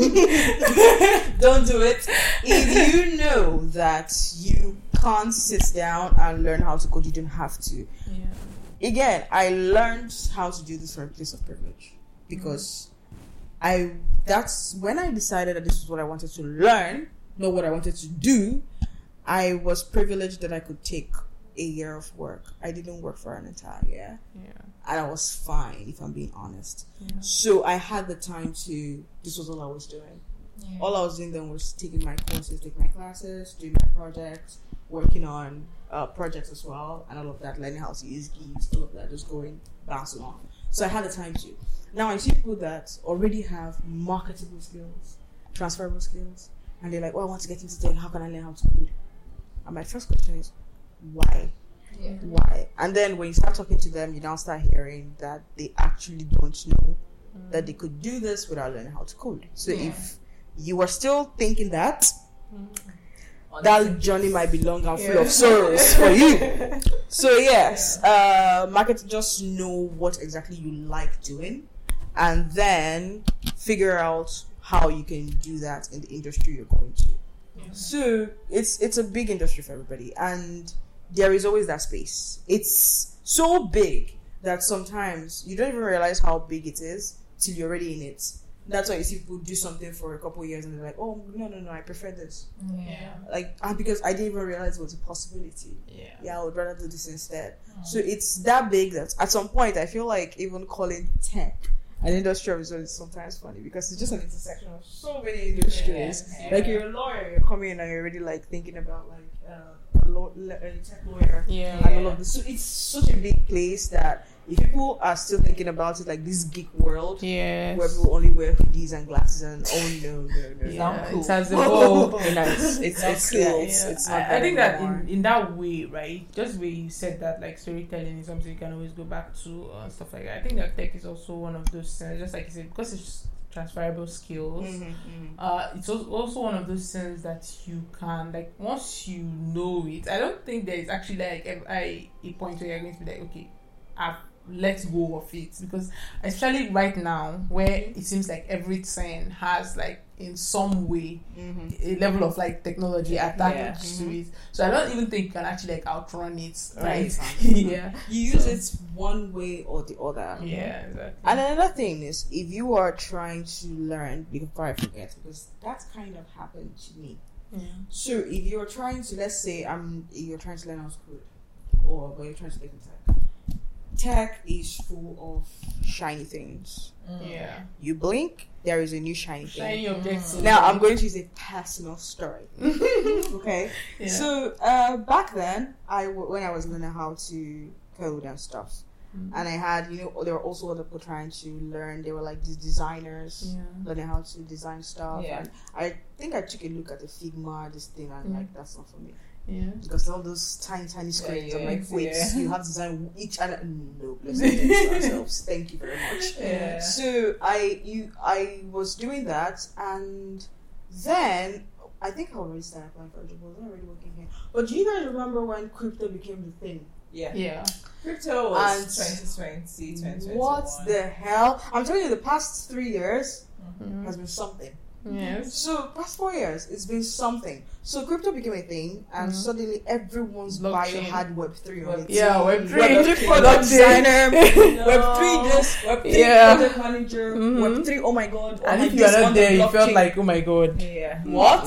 Speaker 4: it. Don't do it. If you know that you can't sit down and learn how to code, you don't have to.
Speaker 1: Yeah.
Speaker 4: Again, I learned how to do this from a place of privilege because I that's when I decided that this was what I wanted to learn, not what I wanted to do. I was privileged that I could take a year of work. I didn't work for an entire year,
Speaker 1: Yeah.
Speaker 4: and I was fine, if I'm being honest.
Speaker 1: Yeah.
Speaker 4: So I had the time to. This was all I was doing.
Speaker 2: Yeah.
Speaker 4: All I was doing then was taking my courses, taking my classes, doing my projects, working on uh, projects as well, and all of that, learning how to use geeks, all of that, just going, bouncing off. So I had the time to. Now I see people that already have marketable skills, transferable skills, and they're like, oh, I want to get into tech, how can I learn how to code? And my first question is, why?
Speaker 2: Yeah.
Speaker 4: Why? And then when you start talking to them, you now start hearing that they actually don't know that they could do this without learning how to code. So
Speaker 2: Yeah.
Speaker 4: if you are still thinking that,
Speaker 2: on
Speaker 4: that
Speaker 2: the
Speaker 4: journey might be long and full
Speaker 1: Yeah.
Speaker 4: of sorrows for you. So yes, uh, market just know what exactly you like doing, and then figure out how you can do that in the industry you're going to.
Speaker 1: Yeah.
Speaker 4: So it's it's a big industry for everybody, and there is always that space. It's so big that sometimes you don't even realize how big it is till you're already in it. That's why you see people do something for a couple of years and they're like, oh no no no, I prefer this.
Speaker 1: Yeah.
Speaker 4: Like uh, because I didn't even realize it was a possibility.
Speaker 1: Yeah.
Speaker 4: Yeah, I would rather do this instead. So it's that big that at some point I feel like even calling tech an industry of its own is sometimes funny because it's just an intersection of so many industries.
Speaker 2: Yeah.
Speaker 4: Like you're a lawyer, you're coming in and you're already like thinking about like uh, a, law, a tech lawyer
Speaker 1: Yeah.
Speaker 4: and all of this. So it's such a big place that if people are still thinking about it like this geek world
Speaker 1: Yes.
Speaker 4: where people only wear hoodies and glasses and oh no no no,
Speaker 1: Yeah,
Speaker 2: Sound cool.
Speaker 1: it has evolved.
Speaker 4: You know, it's it's it's,
Speaker 2: Cool.
Speaker 4: yeah, it's,
Speaker 1: Yeah.
Speaker 4: it's not
Speaker 1: I, I think that
Speaker 4: anymore.
Speaker 1: in, in that way, right? Just the way you said that, like storytelling is something you can always go back to uh, stuff like that. I think that tech is also one of those things, just like you said, because it's transferable skills.
Speaker 4: Mhm, mhm.
Speaker 1: Uh, it's al- also one of those things that you can like once you know it. I don't think there is actually like a, a, a point where you're going to be like, okay, I've let go of it, because especially right now where it seems like everything has like in some way
Speaker 4: Mhm.
Speaker 1: a level of like technology attached
Speaker 4: Yeah.
Speaker 1: to it, so I don't even think you can actually like outrun it, right?
Speaker 4: Right.
Speaker 1: yeah
Speaker 4: You use
Speaker 1: So-
Speaker 4: it one way or the other.
Speaker 1: yeah exactly.
Speaker 4: And another thing is, if you are trying to learn, before I forget, because that kind of happened to me.
Speaker 1: yeah.
Speaker 4: So if you're trying to, let's say, um, you're trying to learn how to code, or but you're trying to get into tech. Tech is full of shiny things.
Speaker 1: yeah
Speaker 4: You blink, there is a new shiny thing.
Speaker 1: shiny objects.
Speaker 4: Now I'm going to use a personal story. Okay.
Speaker 1: yeah.
Speaker 4: So uh, back then, I w- when I was learning how to code and stuff,
Speaker 1: Mhm.
Speaker 4: and I had, you know, there were also other people trying to learn. They were like these designers
Speaker 1: yeah
Speaker 4: learning how to design stuff.
Speaker 2: Yeah.
Speaker 4: And I think I took a look at the Figma, this thing, and
Speaker 1: Mhm.
Speaker 4: like that's not for me
Speaker 1: yeah
Speaker 4: because all those tiny, tiny screens. I'm
Speaker 2: yeah,
Speaker 4: like, wait,
Speaker 2: yeah.
Speaker 4: you have to design each and no, let's not do it to ourselves. Thank you very much.
Speaker 2: Yeah.
Speaker 4: So I you I was doing that, and then I think I already started applying for a job. I was already working here. But do you guys remember when crypto became the thing?
Speaker 2: Yeah.
Speaker 1: yeah
Speaker 2: Crypto was
Speaker 4: And
Speaker 2: twenty twenty, twenty twenty-one.
Speaker 4: What the hell? I'm telling you, the past three years
Speaker 1: Mhm.
Speaker 4: has been something.
Speaker 1: yes
Speaker 4: So past four years, it's been something. So crypto became a thing, and
Speaker 1: Mhm.
Speaker 4: suddenly everyone's bio
Speaker 1: Blockchain.
Speaker 4: had Web three on
Speaker 2: Web-
Speaker 4: it.
Speaker 1: yeah web three
Speaker 4: Web three product
Speaker 1: Blockchain.
Speaker 4: designer,
Speaker 2: No.
Speaker 4: Web three this, Web three
Speaker 1: Yeah.
Speaker 4: project manager,
Speaker 1: Mhm.
Speaker 4: Web three. Oh my god! Oh
Speaker 1: and
Speaker 4: my
Speaker 1: if you are
Speaker 4: this
Speaker 1: not
Speaker 4: on
Speaker 1: there
Speaker 4: the
Speaker 1: you felt
Speaker 4: blockchain.
Speaker 1: like, oh my god.
Speaker 2: Yeah.
Speaker 4: What?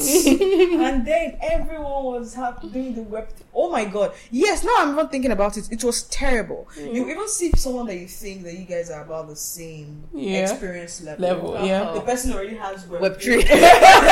Speaker 4: And then everyone was ha- doing the web. Th- oh my god! Yes, now I'm even thinking about it. It was terrible. You even see someone that you think that you guys are about the same
Speaker 1: Yeah.
Speaker 4: experience level.
Speaker 1: Level,
Speaker 2: Uh-huh.
Speaker 1: yeah.
Speaker 4: The person already has web,
Speaker 2: Web
Speaker 4: three.
Speaker 2: three.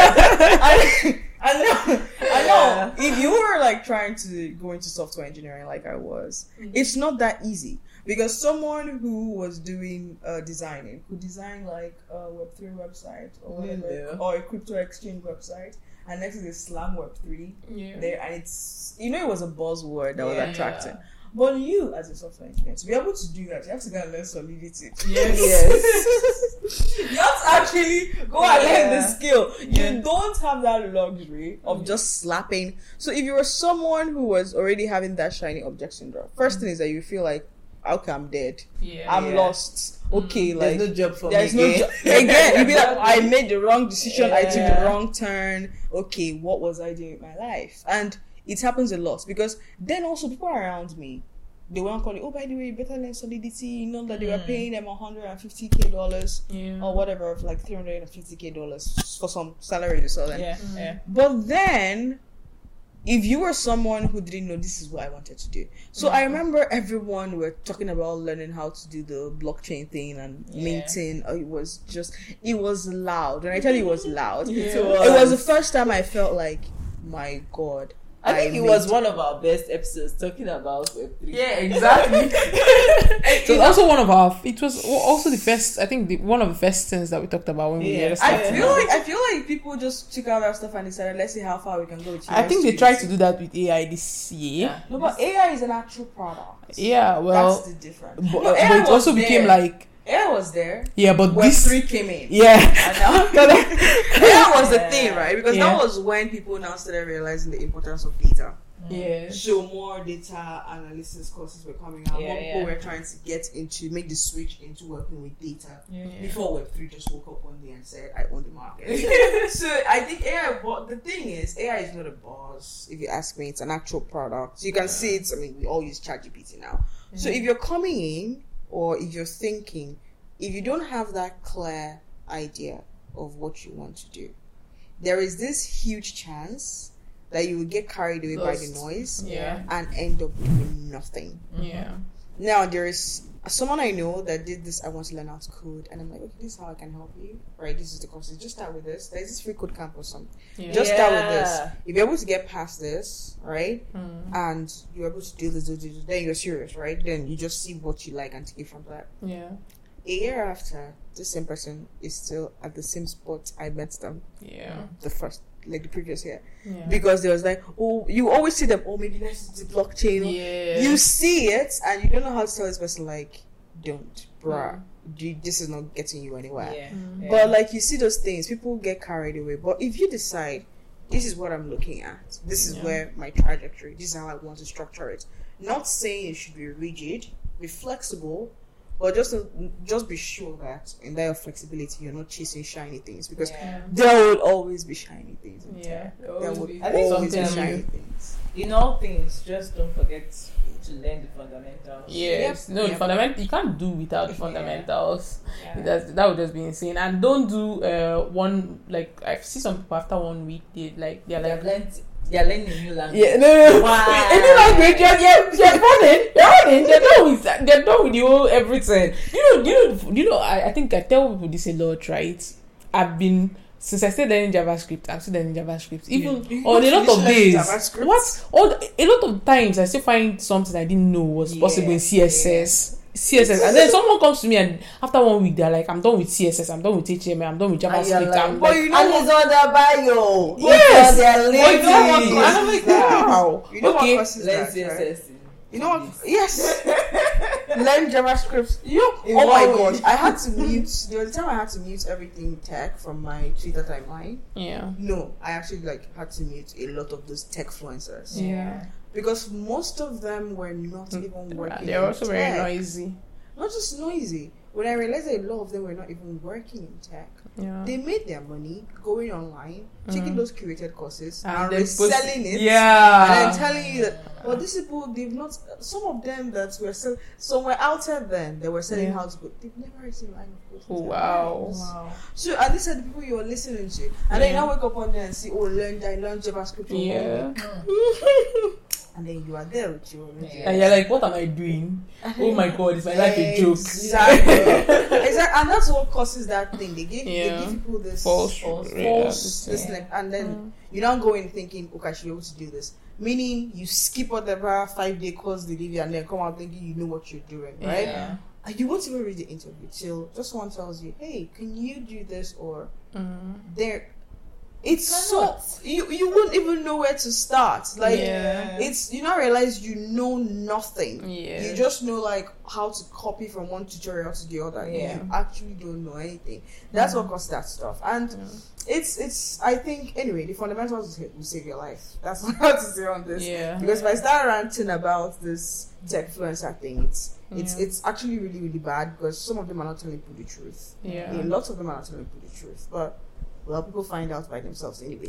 Speaker 4: I, I know. I know.
Speaker 2: Yeah.
Speaker 4: If you were like trying to go into software engineering, like I was, it's not that easy. Because someone who was doing uh, designing could design like a Web three website or whatever,
Speaker 2: Yeah.
Speaker 4: or a crypto exchange website, and next is Slam Web three
Speaker 1: Yeah.
Speaker 4: there, and it's, you know, it was a buzzword that was
Speaker 2: Yeah.
Speaker 4: attracting. But you, as a software engineer, to be able to do that, you have to go and learn Solidity.
Speaker 1: Yes.
Speaker 4: Yes. You have to actually go and learn the
Speaker 2: Yeah.
Speaker 4: skill. You
Speaker 1: Yeah.
Speaker 4: don't have that luxury of just slapping. So if you were someone who was already having that shiny object syndrome, first thing is that you feel like, okay, I'm dead.
Speaker 1: Yeah.
Speaker 4: I'm
Speaker 2: Yeah.
Speaker 4: lost. Okay,
Speaker 2: There's
Speaker 4: like
Speaker 2: no job for
Speaker 4: there's
Speaker 2: me
Speaker 4: no
Speaker 2: again.
Speaker 4: jo- again. You be like, I made the wrong decision. I took the
Speaker 2: Yeah.
Speaker 4: wrong turn. Okay, what was I doing with my life? And it happens a lot because then also people around me, they won't call you. Oh, by the way, you better learn Solidity. You know that they were
Speaker 2: Mm.
Speaker 4: paying them one hundred and fifty k dollars
Speaker 1: Yeah.
Speaker 4: or whatever, of like three hundred and fifty k dollars for some salary they saw them.
Speaker 2: Yeah,
Speaker 1: Mm.
Speaker 2: yeah.
Speaker 4: But then, if you were someone who didn't know, this is what I wanted to do. So I remember everyone were talking about learning how to do the blockchain thing and
Speaker 2: Yeah.
Speaker 4: minting. Oh, it was just, it was loud. When I tell you it was loud,
Speaker 1: Yeah.
Speaker 2: It
Speaker 4: it
Speaker 2: was.
Speaker 4: was the first time I felt like, my God.
Speaker 2: I think it
Speaker 4: made-
Speaker 2: was one of our best episodes talking about Web three.
Speaker 1: Yeah, exactly. It was also one of our. It was also the first. I think the, one of the first things that we talked about when we
Speaker 2: Yeah.
Speaker 1: were
Speaker 4: I
Speaker 1: starting.
Speaker 4: feel like I feel like people just took out that stuff and decided, let's see how far we can go. with
Speaker 1: I think they
Speaker 4: U S
Speaker 1: tried to do that with A I this year.
Speaker 4: No, but A I is an actual product.
Speaker 1: Yeah, well,
Speaker 4: that's the difference.
Speaker 1: but,
Speaker 4: No, A I
Speaker 1: but it
Speaker 4: was
Speaker 1: also became
Speaker 4: there.
Speaker 1: like
Speaker 4: Air was there.
Speaker 1: Yeah, but
Speaker 4: Web
Speaker 1: this
Speaker 4: three came in.
Speaker 1: yeah.
Speaker 4: And now, that was the
Speaker 2: Yeah.
Speaker 4: thing, right? Because
Speaker 1: Yeah.
Speaker 4: that was when people now started realizing the importance of data.
Speaker 1: Yes.
Speaker 4: So more data analysis courses were coming out.
Speaker 2: Yeah,
Speaker 4: more people
Speaker 2: yeah.
Speaker 4: were trying to get into make the switch into working with data.
Speaker 2: Yeah.
Speaker 4: Before Web three just woke up one day and said, "I own the market." So I think A I. But the thing is, A I is not a buzz. If you ask me, it's an actual product. So you can see it. I mean, we all use ChatGPT now. So if you're coming in, or if you're thinking, if you don't have that clear idea of what you want to do, there is this huge chance that you will get carried away by the
Speaker 2: Lost.
Speaker 4: noise
Speaker 1: Yeah.
Speaker 4: and end up doing nothing.
Speaker 1: Yeah.
Speaker 4: Now there is someone I know that did this. I want to learn how to code, and I'm like, okay, this is how I can help you. Right, this is the course. Just start with this. There's this free code camp or something.
Speaker 1: Yeah.
Speaker 4: Just start with this.
Speaker 2: Yeah.
Speaker 4: If you're able to get past this, right,
Speaker 1: Mm.
Speaker 4: and you're able to do this, do this, then you're serious, right? Then you just see what you like and take it from that.
Speaker 1: Yeah.
Speaker 4: A year after, the same person is still at the same spot I met them
Speaker 1: Yeah.
Speaker 4: the first, like the previous year,
Speaker 1: Yeah.
Speaker 4: because there was like, oh, you always see them. Oh, maybe let's do the blockchain.
Speaker 1: Yeah.
Speaker 4: You see it and you don't know how to tell this person like, don't, bruh. You, this is not getting you anywhere.
Speaker 2: Yeah.
Speaker 1: Mm.
Speaker 2: Yeah.
Speaker 4: But like you see those things, people get carried away. But if you decide, this is what I'm looking at, this is
Speaker 1: Yeah.
Speaker 4: where my trajectory, this is how I want to structure it. Not saying it should be rigid, be flexible, but just just be sure that in that flexibility you're not chasing shiny things, because
Speaker 2: Yeah.
Speaker 4: there will always be shiny things. In
Speaker 1: Yeah.
Speaker 4: tech.
Speaker 1: There
Speaker 4: There
Speaker 1: always
Speaker 4: will
Speaker 1: be
Speaker 2: I think
Speaker 4: always be
Speaker 1: something
Speaker 4: shiny
Speaker 1: new.
Speaker 4: things.
Speaker 2: In all things, just don't forget to learn the fundamentals.
Speaker 1: Yes.
Speaker 4: Yep.
Speaker 1: No, the
Speaker 4: Yep.
Speaker 1: fundament you can't do without the
Speaker 2: Yeah.
Speaker 1: fundamentals.
Speaker 2: Yeah.
Speaker 1: That's, that would just be insane. And don't do uh one like I see some people after one week they like they're
Speaker 2: They
Speaker 1: like
Speaker 2: have learned. They are learning a new language.
Speaker 1: yeah, no, no, no.
Speaker 2: Why?
Speaker 1: Any language, yeah, yeah, they're running, they're running, they're done with, they're done with the whole everything. You know, you know, you know. I, I think I tell people this a lot, right? I've been since I started learning JavaScript. I'm still learning JavaScript, even
Speaker 4: You
Speaker 1: on a lot of
Speaker 4: finish
Speaker 1: days.
Speaker 4: learning JavaScript?
Speaker 1: What? All the- a lot of times, I still find something I didn't know was possible in
Speaker 2: Yeah,
Speaker 1: C S S. C S S, and then someone comes to me and after one week they're like, I'm done with C S S, I'm done with H T M L, I'm done with
Speaker 2: And you're
Speaker 1: JavaScript.
Speaker 2: like,
Speaker 1: I'm
Speaker 4: But
Speaker 1: like,
Speaker 4: you know
Speaker 2: And
Speaker 4: what?
Speaker 2: it's on the bio.
Speaker 1: Yes.
Speaker 2: They're
Speaker 1: but you know what?
Speaker 2: lazy.
Speaker 1: And I'm like, wow.
Speaker 4: You know
Speaker 1: Okay.
Speaker 4: what causes
Speaker 2: Learn
Speaker 4: that,
Speaker 2: C S
Speaker 4: right?
Speaker 2: S.
Speaker 4: You know what? Yes. Learn JavaScript. You know,
Speaker 2: In
Speaker 4: oh my
Speaker 2: one
Speaker 4: gosh, I had to mute. There was a time I had to mute everything tech from my Twitter timeline.
Speaker 1: Yeah.
Speaker 4: No, I actually like had to mute a lot of those tech influencers
Speaker 1: Yeah.
Speaker 4: because most of them were not even working.
Speaker 1: They're
Speaker 4: in
Speaker 1: also very
Speaker 4: tech.
Speaker 1: noisy.
Speaker 4: Not just noisy. When I realized that a lot of them were not even working in tech,
Speaker 1: Yeah.
Speaker 4: they made their money going online, taking
Speaker 1: Mhm.
Speaker 4: those curated courses
Speaker 1: And
Speaker 4: and,
Speaker 1: then post-
Speaker 4: reselling it.
Speaker 1: Yeah.
Speaker 4: And then telling you that, well, these people, they've not, some of them that were selling, some were out there then, they were selling
Speaker 1: Yeah.
Speaker 4: house code. They've never written a line of code.
Speaker 1: Oh,
Speaker 4: in their
Speaker 1: wow.
Speaker 4: lives.
Speaker 2: Wow.
Speaker 4: So, and these are the people you're listening to. And then you
Speaker 1: Yeah.
Speaker 4: now wake up one day and see, oh, learn, I learned JavaScript. for one
Speaker 1: Yeah.
Speaker 4: week. And then you are there with your
Speaker 2: Yeah.
Speaker 1: And you're like, what am I doing? Oh my god, is my life a joke?
Speaker 4: Exactly. exactly. And that's what causes that thing. They give,
Speaker 1: Yeah.
Speaker 4: they give people this
Speaker 1: False.
Speaker 2: False-
Speaker 1: yeah,
Speaker 4: false
Speaker 1: this-
Speaker 4: this like, and then
Speaker 1: Mm.
Speaker 4: you now go in thinking, okay, I should be able to do this. Meaning you skip whatever five day course they give you and then come out thinking you know what you're doing, right?
Speaker 1: Yeah.
Speaker 4: And you won't even read the interview till just one tells you, hey, can you do this? Or
Speaker 1: Mm.
Speaker 4: there, it's
Speaker 2: Why
Speaker 4: so
Speaker 2: not?
Speaker 4: you you won't even know where to start. Like
Speaker 1: Yeah.
Speaker 4: it's you now realize you know nothing.
Speaker 1: Yeah.
Speaker 4: You just know like how to copy from one tutorial to the other.
Speaker 2: Yeah.
Speaker 4: You actually don't know anything. That's what causes that stuff. And
Speaker 1: Yeah.
Speaker 4: it's it's I think anyway the fundamentals will save your life. That's what I have to say on this.
Speaker 1: Yeah.
Speaker 4: Because if I start ranting about this tech influencer thing, it's it's
Speaker 1: Yeah.
Speaker 4: it's actually really really bad because some of them are not telling people the truth.
Speaker 1: Yeah.
Speaker 4: A lot of them are not telling people the truth, but well, people find out by themselves anyway.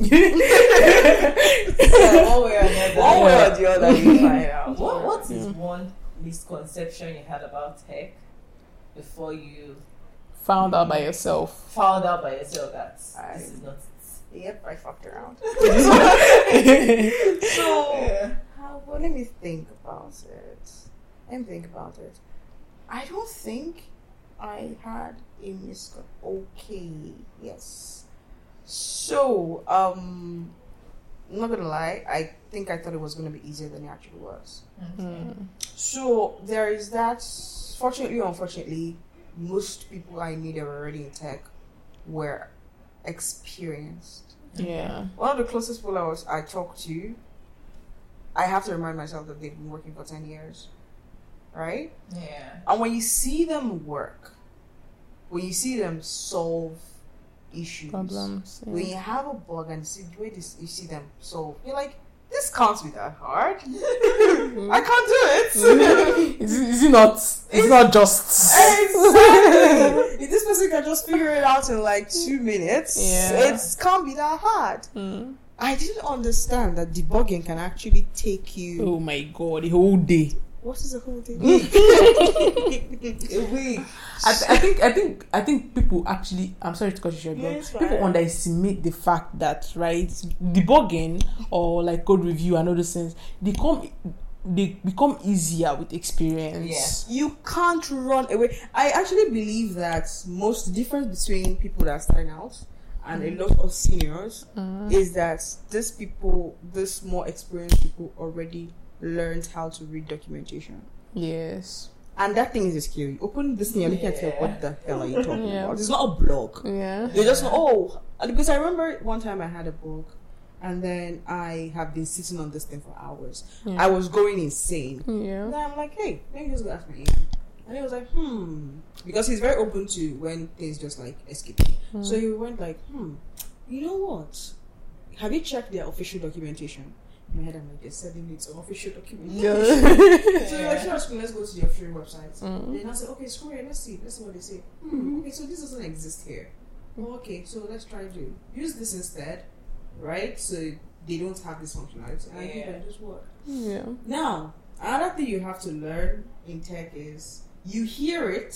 Speaker 2: Yeah, one way or another.
Speaker 4: One way or the other, you find out.
Speaker 2: What What is
Speaker 1: Yeah.
Speaker 2: one misconception you had about tech before you
Speaker 1: Found out by yourself.
Speaker 2: found out by yourself that
Speaker 4: I-
Speaker 2: this is not it?
Speaker 4: Yep, I fucked around.
Speaker 1: Yeah.
Speaker 4: So,
Speaker 2: Yeah.
Speaker 4: how, well, let me think about it. Let me think about it. I don't think I had a misconception. Okay, yes. So, um, I'm not gonna lie. I think I thought it was gonna be easier than it actually was.
Speaker 1: Mm.
Speaker 4: So there is that. Fortunately or unfortunately, most people I knew that were already in tech were experienced.
Speaker 1: Yeah.
Speaker 4: One of the closest people I was I talked to, I have to remind myself that they've been working for ten years, right?
Speaker 2: Yeah.
Speaker 4: And when you see them work, when you see them solve issues,
Speaker 1: Problems. Yeah.
Speaker 4: when you have a bug and see the way this, you see them solve, you're like, this can't be that hard. I can't do it.
Speaker 1: is, it- is it not? It's, it's not just.
Speaker 4: Exactly. If this person can just figure it out in like two minutes,
Speaker 1: Yeah.
Speaker 4: it can't be that hard.
Speaker 1: Mm.
Speaker 4: I didn't understand that debugging can actually take you.
Speaker 1: Oh my god, the whole day.
Speaker 4: What is a whole thing?
Speaker 1: A week. I, th- I think I think I think people actually. I'm sorry to cut you short,
Speaker 4: Yeah,
Speaker 1: but
Speaker 4: it's
Speaker 1: people
Speaker 4: fine.
Speaker 1: underestimate the fact that right debugging or like code review and other things they come they become easier with experience.
Speaker 4: You can't run away. I actually believe that most difference between people that are starting out and a lot of seniors is that these people, this more experienced people, already learned how to read documentation.
Speaker 1: Yes.
Speaker 4: And that thing is scary. Open this thing, you're looking at it, what the hell are you talking
Speaker 1: Yeah.
Speaker 4: about? It's not a blog.
Speaker 1: Yeah.
Speaker 4: They just know, oh, because I remember one time I had a book and then I have been sitting on this thing for hours.
Speaker 1: Yeah.
Speaker 4: I was going insane.
Speaker 1: Yeah.
Speaker 4: And then I'm like, hey, let me just go ask my agent. And he was like, hmm. Because he's very open to when things just like escape.
Speaker 1: Mm.
Speaker 4: So he went like, hmm, you know what? Have you checked their official documentation? In my head, I'm like, they're selling it on official documentation.
Speaker 1: Yeah.
Speaker 4: So you're like, sure, screw, let's go to your free website.
Speaker 1: Mm.
Speaker 4: Then I said, okay, screw it, let's see. Let's see what they say. Hmm, okay, so this doesn't exist here. Oh, okay, so let's try to use this instead, right? So they don't have this functionality. And I think that just work.
Speaker 1: Yeah.
Speaker 4: Now, another thing you have to learn in tech is you hear it,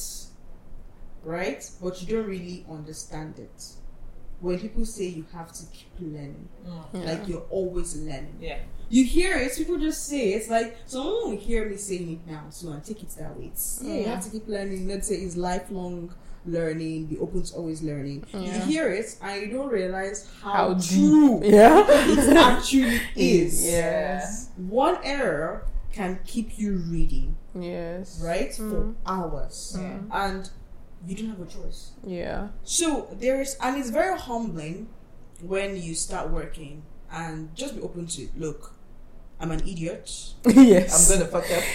Speaker 4: right? But you don't really understand it. When people say you have to keep learning,
Speaker 1: Yeah.
Speaker 4: like you're always learning.
Speaker 2: Yeah.
Speaker 4: You hear it, people just say it. It's like someone will hear me saying it now, so I take it that way. It's, yeah, you have to keep learning. Let's say it's lifelong learning, be open to always learning. You
Speaker 1: Yeah.
Speaker 4: hear it and you don't realize how,
Speaker 1: How
Speaker 4: true
Speaker 1: deep. Yeah.
Speaker 4: it actually is.
Speaker 1: Yes.
Speaker 4: One error can keep you reading,
Speaker 1: Yes.
Speaker 4: right, for
Speaker 1: Mm.
Speaker 4: hours,
Speaker 1: Mm.
Speaker 4: and you don't have a choice.
Speaker 1: Yeah.
Speaker 4: So there is, and it's very humbling when you start working and just be open to, look, I'm an idiot.
Speaker 1: Yes.
Speaker 4: I'm gonna fuck up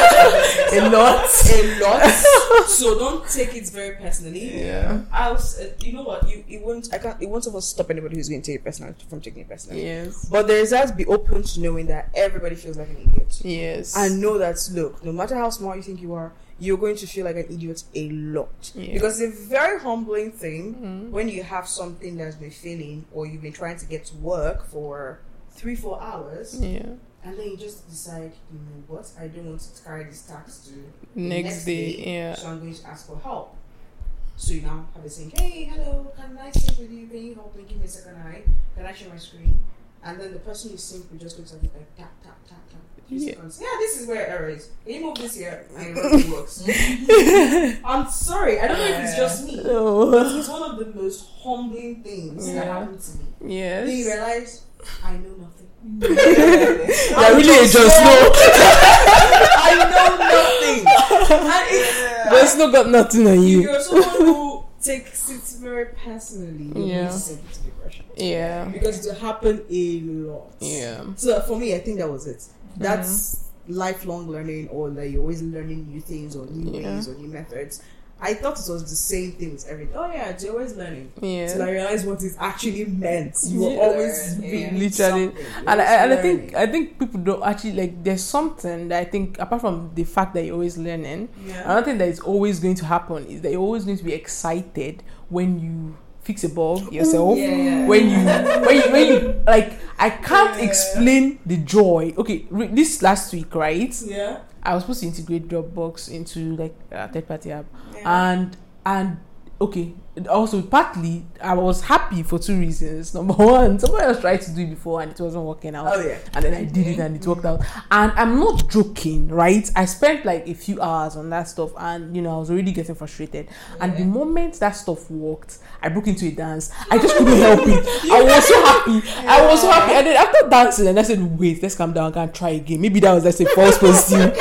Speaker 1: A lot.
Speaker 4: a lot. So don't take it very personally.
Speaker 1: Yeah.
Speaker 4: I'll, s- uh, you know what? You it won't. I can't. It won't ever stop anybody who's going to take it personally from taking it personally.
Speaker 1: Yes.
Speaker 4: But there is that to be open to knowing that everybody feels like an idiot.
Speaker 1: Yes.
Speaker 4: And know that, look, no matter how smart you think you are, you're going to feel like an idiot a lot.
Speaker 1: Yeah.
Speaker 4: Because it's a very humbling thing
Speaker 1: Mm.
Speaker 4: when you have something that's been failing or you've been trying to get to work for three, four hours,
Speaker 1: Yeah.
Speaker 4: and then you just decide, you know what, I don't want to carry this tax to the
Speaker 1: Next day, yeah.
Speaker 4: so I'm going to ask for help. So you now have a saying, hey, hello, can I sync with you? Can you help me? Give me a second eye. Can I share my screen? And then the person you sync with just looks at you like tap, tap, tap, tap. Few
Speaker 1: Yeah.
Speaker 4: seconds. Yeah, this is where error is. Can you move this here? And it really works. I'm sorry, I don't know if it's just me. But
Speaker 1: Oh.
Speaker 4: it's one of the most humbling things that
Speaker 1: Yeah.
Speaker 4: happened to me. Then you
Speaker 1: Yes.
Speaker 4: realize, I know nothing.
Speaker 1: I really just know.
Speaker 4: I know nothing. And it's,
Speaker 1: There's no got nothing on
Speaker 4: if
Speaker 1: you.
Speaker 4: you're someone who takes it very personally, you're
Speaker 1: Yeah.
Speaker 4: going to send it to depression.
Speaker 1: Yeah.
Speaker 4: Because it happened a lot.
Speaker 1: Yeah.
Speaker 4: So for me, I think that was it. That's lifelong learning, or that you're always learning new things or new
Speaker 1: Yeah.
Speaker 4: ways or new methods. I thought it was the same thing with everything. Oh yeah, you're always learning. Till I
Speaker 1: Yeah.
Speaker 4: realized what it actually meant. You were
Speaker 1: Yeah.
Speaker 4: always
Speaker 2: Yeah.
Speaker 4: reading
Speaker 1: Literally.
Speaker 4: something. You're
Speaker 1: And I,
Speaker 4: always
Speaker 1: and I think
Speaker 4: learning.
Speaker 1: I think people don't actually like. There's something that I think apart from the fact that you're always learning,
Speaker 4: Yeah.
Speaker 1: another thing that is always going to happen is that you're always going to be excited when you fix a bug yourself.
Speaker 2: Yeah, yeah.
Speaker 1: When you when you, when you like, I can't
Speaker 4: Yeah.
Speaker 1: explain the joy. Okay, re- this last week, right?
Speaker 4: Yeah.
Speaker 1: I was supposed to integrate Dropbox into like a third party app,
Speaker 4: Yeah.
Speaker 1: and and okay, also partly I was happy for two reasons. Number one, somebody else tried to do it before and it wasn't working out.
Speaker 4: Oh yeah.
Speaker 1: And then I did it and it worked out. And I'm not joking, right? I spent like a few hours on that stuff and you know I was already getting frustrated. And the moment that stuff worked, I broke into a dance. I just couldn't help it. I was so happy. I was so happy. And then after dancing, and I said, wait, let's calm down, I can't try again. Maybe that was like a false positive.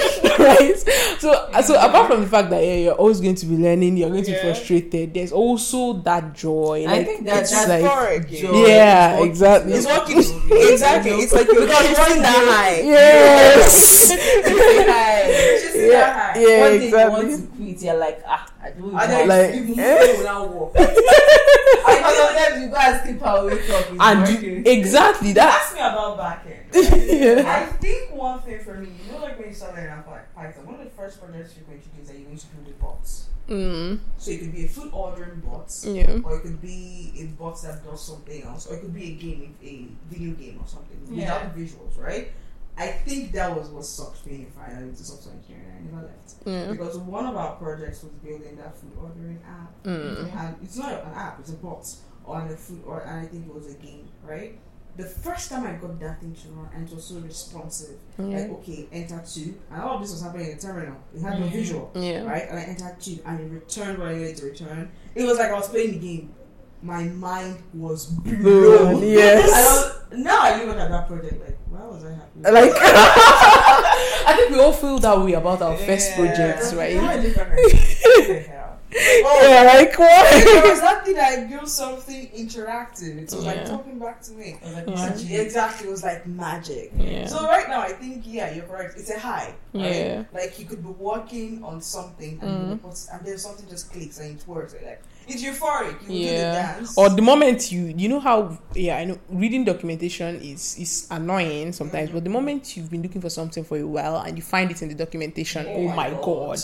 Speaker 1: right? So, so apart from the fact that yeah, you're always going to be learning, you're going to
Speaker 2: Yeah.
Speaker 1: be frustrated. There's also that joy.
Speaker 2: I
Speaker 1: Like,
Speaker 2: think that
Speaker 1: it's
Speaker 2: that's
Speaker 1: like,
Speaker 4: euphoric.
Speaker 2: joy
Speaker 1: yeah,
Speaker 2: is what
Speaker 1: exactly.
Speaker 2: keeps
Speaker 4: It's what
Speaker 2: people
Speaker 4: keeps
Speaker 2: going.
Speaker 4: exactly. It's like you're
Speaker 2: Because
Speaker 4: running
Speaker 2: once
Speaker 4: that
Speaker 2: you-
Speaker 4: high.
Speaker 1: Yes.
Speaker 2: Just
Speaker 1: Yeah,
Speaker 2: that high.
Speaker 1: yeah,
Speaker 2: One day
Speaker 1: exactly.
Speaker 2: you want to quit, you're like, ah, I don't even
Speaker 4: And
Speaker 2: know.
Speaker 4: then
Speaker 1: Like,
Speaker 4: you move
Speaker 1: eh?
Speaker 4: without walk.
Speaker 2: I sometimes you go and sleep and wake up. it's
Speaker 1: And
Speaker 2: working.
Speaker 1: you, exactly that.
Speaker 5: Ask me about backend.
Speaker 1: Yeah.
Speaker 5: I think one thing for me, you know, like when you start learning about Python, one of the first projects you're going to do is that you're going to build a bot.
Speaker 1: Mm,
Speaker 5: So it could be a food ordering bot,
Speaker 1: yeah.
Speaker 5: or it could be a bot that does something else, or it could be a game, a video game or something without the visuals, right? I think that was what sucked me finally into software engineering. I never left
Speaker 1: Yeah.
Speaker 5: because one of our projects was building that food ordering app,
Speaker 1: Mm.
Speaker 5: and it's not an app; it's a bot on the food, or and I think it was a game, right? The first time I got that thing to run, and it was so responsive.
Speaker 1: Yeah.
Speaker 5: Like, okay, enter two, and all of this was happening in the terminal. It had no visual,
Speaker 1: Yeah.
Speaker 5: right? And I entered two, and it returned what I needed to return. It was like I was playing the game. My mind was blown.
Speaker 1: Blown, yes.
Speaker 5: And I was, now I look at that project like, why was I happy?
Speaker 1: Like, I think we all feel that way about our first
Speaker 5: Yeah.
Speaker 1: projects,
Speaker 5: Yeah,
Speaker 1: right?
Speaker 5: different. What the hell? Oh,
Speaker 1: Yeah, like what?
Speaker 5: there was that thing that I built something interactive. It was like
Speaker 1: Yeah.
Speaker 5: talking back to me.
Speaker 2: It was like
Speaker 1: Yeah.
Speaker 2: magic.
Speaker 5: Exactly, it was like magic.
Speaker 1: Yeah.
Speaker 5: So right now, I think yeah, you're correct. It's a high. right?
Speaker 1: Yeah.
Speaker 5: Like you could be working on something and,
Speaker 1: Mm.
Speaker 5: you know, and then something just clicks and it works. Like it's euphoric. You do the
Speaker 1: Yeah.
Speaker 5: dance.
Speaker 1: Or the moment you you know how yeah I know reading documentation is is annoying sometimes, but the moment you've been looking for something for a while and you find it in the documentation, oh, my god.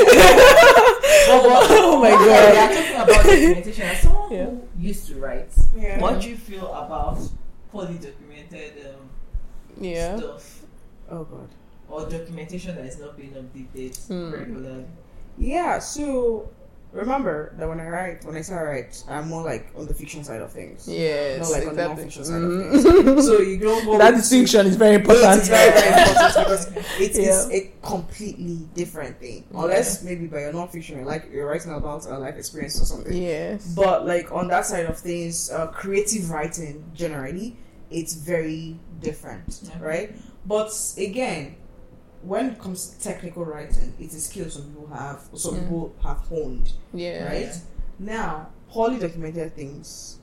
Speaker 1: Oh my
Speaker 2: We
Speaker 1: god.
Speaker 2: are talking about documentation. As someone
Speaker 1: Yeah.
Speaker 2: who used to write,
Speaker 5: Yeah.
Speaker 2: what do you feel about poorly documented um,
Speaker 1: Yeah.
Speaker 2: stuff
Speaker 5: Oh god.
Speaker 2: or documentation that is not being updated
Speaker 1: Hmm.
Speaker 2: regularly?
Speaker 5: Yeah. So remember that when I write, when I say I write, I'm more like on the fiction side of things.
Speaker 1: Yes.
Speaker 5: Not like on the
Speaker 1: exactly.
Speaker 5: non-fiction side of
Speaker 1: Mhm.
Speaker 5: things. So you don't go
Speaker 1: That
Speaker 5: with-
Speaker 1: distinction is very
Speaker 5: But
Speaker 1: important.
Speaker 5: it's very, very important because it
Speaker 1: Yeah.
Speaker 5: is a completely different thing. Unless maybe by your non-fiction, you're like you're writing about a life experience or something.
Speaker 1: Yes.
Speaker 5: But like on that side of things, uh, creative writing generally, it's very different,
Speaker 2: Yeah.
Speaker 5: right? But again, when it comes to technical writing, it's a skill some people have, some
Speaker 1: Mm.
Speaker 5: people have honed,
Speaker 1: Yeah.
Speaker 5: right? Now, poorly documented things,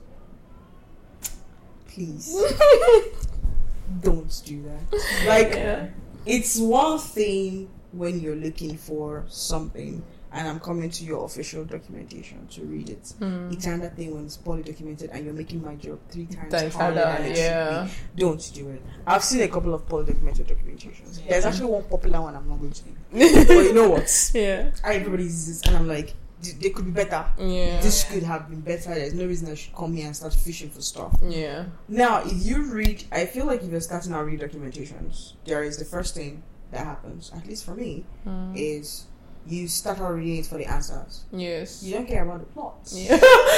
Speaker 5: please don't do that. Like,
Speaker 1: Yeah.
Speaker 5: it's one thing when you're looking for something and I'm coming to your official documentation to read it.
Speaker 1: Mm.
Speaker 5: It's another thing when it's poorly documented and you're making my job three times
Speaker 1: Times
Speaker 5: harder
Speaker 1: harder,
Speaker 5: than it
Speaker 1: yeah.
Speaker 5: should be. Don't do it. I've seen a couple of poorly documented documentations.
Speaker 2: Yeah.
Speaker 5: There's actually one popular one I'm not going to name. But you know what?
Speaker 1: Yeah.
Speaker 5: Everybody uses it and I'm like, "D- they could be better.
Speaker 1: Yeah.
Speaker 5: This could have been better. There's no reason I should come here and start fishing for stuff.
Speaker 1: Yeah.
Speaker 5: Now, if you read, I feel like if you're starting out read documentations, there is the first thing that happens, at least for me,
Speaker 1: Mm.
Speaker 5: is you start out reading it for the answers.
Speaker 1: Yes.
Speaker 5: You don't care about the plots.
Speaker 1: Yeah.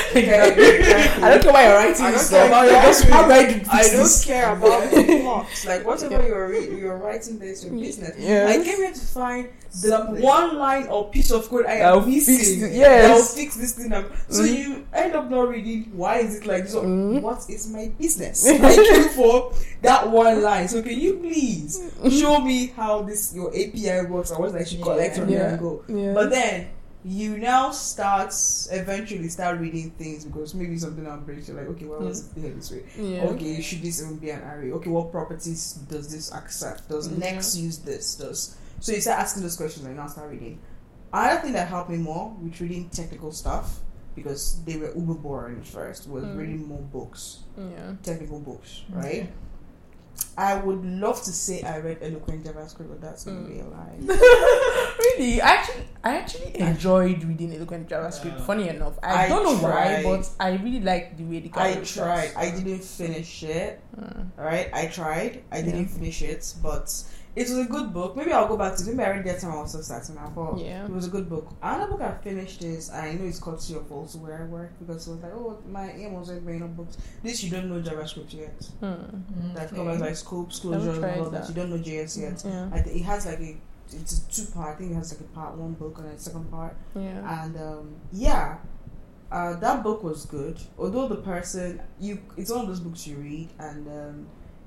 Speaker 5: Exactly.
Speaker 1: I don't care why you're writing
Speaker 5: I don't
Speaker 1: this
Speaker 5: care
Speaker 1: stuff.
Speaker 5: about your
Speaker 1: Just how do I do
Speaker 5: I don't
Speaker 1: this?
Speaker 5: care about
Speaker 1: Yeah.
Speaker 5: the plots. Like whatever you're re- you're writing, there's your business.
Speaker 1: Yes.
Speaker 5: I came here to find the
Speaker 2: Something.
Speaker 5: one line or piece of code I am
Speaker 1: I'll fix
Speaker 5: missing.
Speaker 1: it, yes.
Speaker 5: I'll fix this thing up. So
Speaker 1: Mhm.
Speaker 5: you end up not reading. Why is it like this? Or,
Speaker 1: Mhm.
Speaker 5: What is my business? I came for that one line. So can you please show me how this your A P I works and what I should collect from here
Speaker 1: Yeah.
Speaker 5: and go?
Speaker 1: Yeah.
Speaker 5: But then you now start eventually start reading things because maybe something will break. You're like, okay, why was it there this way?
Speaker 1: Yeah.
Speaker 5: Okay, should this even be an array? Okay, what properties does this accept? Does
Speaker 1: Mhm.
Speaker 5: Next use this? Does so you start asking those questions and now start reading. Another thing that helped me more with reading technical stuff because they were uber boring at first was
Speaker 1: Mm.
Speaker 5: reading more books,
Speaker 1: Yeah.
Speaker 5: technical books, right? I would love to say I read Eloquent JavaScript, but that's gonna
Speaker 1: Mm.
Speaker 5: be a lie.
Speaker 1: Really, I actually, I actually enjoyed reading Eloquent JavaScript.
Speaker 2: Yeah.
Speaker 1: Funny enough, I,
Speaker 5: I
Speaker 1: don't know
Speaker 5: tried.
Speaker 1: why, but I really liked the way the guy
Speaker 5: I
Speaker 1: wrote
Speaker 5: tried.
Speaker 1: stuff.
Speaker 5: I didn't finish it.
Speaker 1: Mm.
Speaker 5: Alright, I tried. I didn't
Speaker 1: Yeah.
Speaker 5: finish it, but it was a good book. Maybe I'll go back to it. Maybe I read that time I was still starting out, but
Speaker 1: Yeah.
Speaker 5: it was a good book. Another book I finished is I know it's called Sea of Also where I work because it was like, oh, my aim was like bringing up books. This you don't know JavaScript yet.
Speaker 1: Mm.
Speaker 5: That
Speaker 2: Okay.
Speaker 5: covers like scopes,
Speaker 1: Never
Speaker 5: closures, and
Speaker 1: tried
Speaker 5: all that.
Speaker 1: that.
Speaker 5: You don't know J S yet.
Speaker 1: Yeah.
Speaker 5: I th- it has like a it's a two part. I think it has like a part one book and a second part.
Speaker 1: Yeah.
Speaker 5: And um, yeah, uh, that book was good. Although the person, you, it's one of those books you read and um,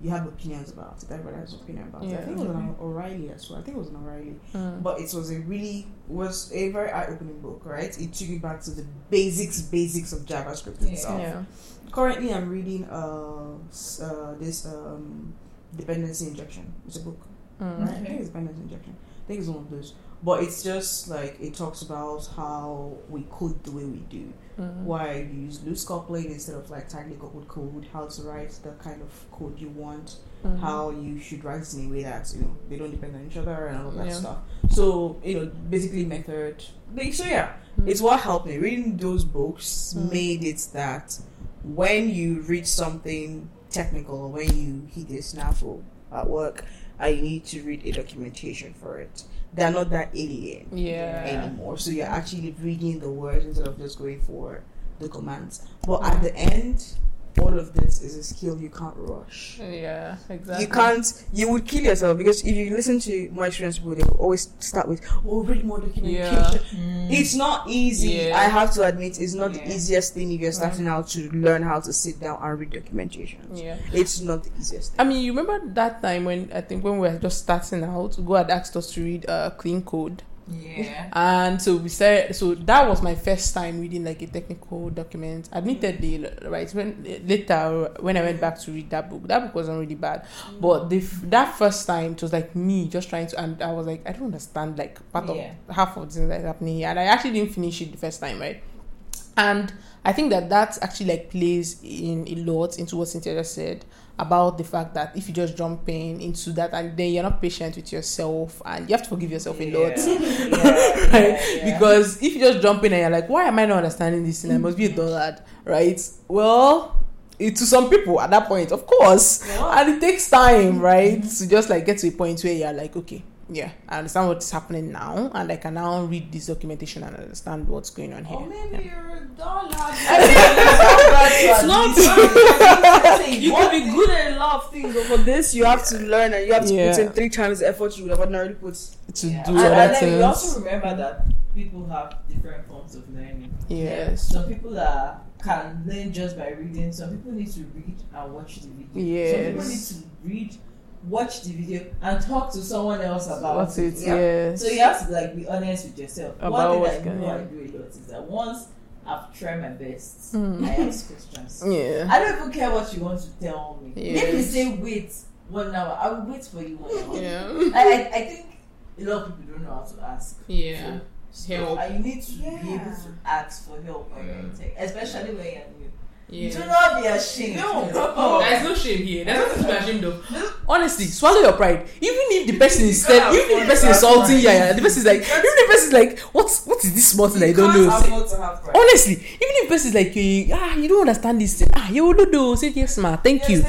Speaker 4: you have opinions about it. Everybody has opinion about it. I
Speaker 1: Yeah.
Speaker 4: think it was an O'Reilly as well. I think it was an O'Reilly.
Speaker 1: Mm.
Speaker 4: But it was a really was a very eye-opening book, right? It took you back to the basics, basics of JavaScript
Speaker 2: Yeah.
Speaker 4: itself.
Speaker 1: Yeah.
Speaker 4: Currently, I'm reading uh, s- uh this um dependency injection. It's a book,
Speaker 1: Mm.
Speaker 4: right? I think it's dependency injection. I think it's one of those. But it's just like it talks about how we code the way we do.
Speaker 1: Mm.
Speaker 4: Why you use loose coupling instead of like tightly coupled code, how to write the kind of code you want,
Speaker 1: Mm.
Speaker 4: how you should write it in a way that you know they don't depend on each other and all of that
Speaker 1: Yeah.
Speaker 4: stuff. So you know, basically method. Like, so yeah,
Speaker 1: Mm.
Speaker 4: it's what helped me. Reading those books
Speaker 1: Mm.
Speaker 4: made it that when you read something technical or when you hit a snafu at work and you need to read a documentation for it, they're not that alien
Speaker 1: Yeah.
Speaker 4: anymore. So you're actually reading the words instead of just going for the commands. But at the end, all of this is a skill you can't rush.
Speaker 1: Yeah, exactly.
Speaker 4: You can't, you would kill yourself because if you listen to more experienced people, they will always start with, oh, read more documentation.
Speaker 1: Yeah.
Speaker 4: It's not easy.
Speaker 1: Yeah.
Speaker 4: I have to admit, it's not
Speaker 2: Yeah.
Speaker 4: the easiest thing if you're starting out to learn how to sit down and read documentation.
Speaker 1: Yeah.
Speaker 4: It's not the easiest thing.
Speaker 1: I mean, you remember that time when I think when we were just starting out, God had asked us to read uh, clean code.
Speaker 2: Yeah.
Speaker 1: And so we started, so that was my first time reading like a technical document. Admittedly, right, when later when I went back to read that book, that book wasn't really bad, but the f- that first time it was like me just trying to, and I was like, I don't understand like part
Speaker 2: Yeah.
Speaker 1: of half of the things that's happening here, and I actually didn't finish it the first time, right? And I think that that actually like plays in a lot into what Cynthia just said about the fact that if you just jump in into that and then you're not patient with yourself and you have to forgive yourself a lot.
Speaker 2: Yeah.
Speaker 1: Right?
Speaker 2: Yeah, yeah.
Speaker 1: Because if you just jump in and you're like, why am I not understanding this thing? I must be a dullard, right? Well, it, to some people at that point, of course,
Speaker 2: Yeah.
Speaker 1: and it takes time, right, to just like get to a point where you're like, okay, yeah, I understand what's happening now, and I can now read this documentation and understand what's going on here.
Speaker 2: Or
Speaker 1: Yeah.
Speaker 2: maybe you're a dollar.
Speaker 4: It's not.
Speaker 2: You
Speaker 4: You
Speaker 2: could
Speaker 4: could be good at a lot of things, but for this, you have to learn and you have to
Speaker 1: Yeah.
Speaker 4: put in three times the effort you would have ordinarily put.
Speaker 1: To
Speaker 2: Yeah.
Speaker 1: do
Speaker 2: and,
Speaker 1: other
Speaker 2: and then
Speaker 1: things.
Speaker 2: you also remember that people have different forms of learning.
Speaker 1: Yes.
Speaker 2: Some people that can learn just by reading. Some people need to read and watch the video. Some people need
Speaker 1: Yes.
Speaker 2: to read, watch the video, and talk to someone else about
Speaker 1: What's it?
Speaker 2: Yeah.
Speaker 1: Yes.
Speaker 2: So you have to like be honest with yourself.
Speaker 1: About
Speaker 2: One
Speaker 1: what's
Speaker 2: thing I know
Speaker 1: going
Speaker 2: I
Speaker 1: on.
Speaker 2: do a lot is that once I've tried my best,
Speaker 1: Mm.
Speaker 2: I ask questions.
Speaker 1: Yeah.
Speaker 2: I don't even care what you want to tell me. If you
Speaker 1: Yes.
Speaker 2: say wait one hour, I will wait for you one hour.
Speaker 1: Yeah.
Speaker 2: I, I, I think a lot of people don't know how to ask.
Speaker 1: Yeah.
Speaker 2: So,
Speaker 1: Help.
Speaker 2: and you need to be
Speaker 4: Yeah.
Speaker 2: able to ask for help when you're in tech, especially when you're new.
Speaker 1: Yeah.
Speaker 2: Do not be ashamed.
Speaker 1: No, there's no shame here. There's nothing to be ashamed of. Honestly, swallow your pride. Even if the person is said, even if the person is salty, yeah, yeah, the person is like, even if the person is like, what's what is this small thing I don't know? Say-
Speaker 2: afford to have pride.
Speaker 1: Honestly, even if the person is like, eh, ah, you don't understand this thing. Ah, you don't know. Say yes, ma. Thank you.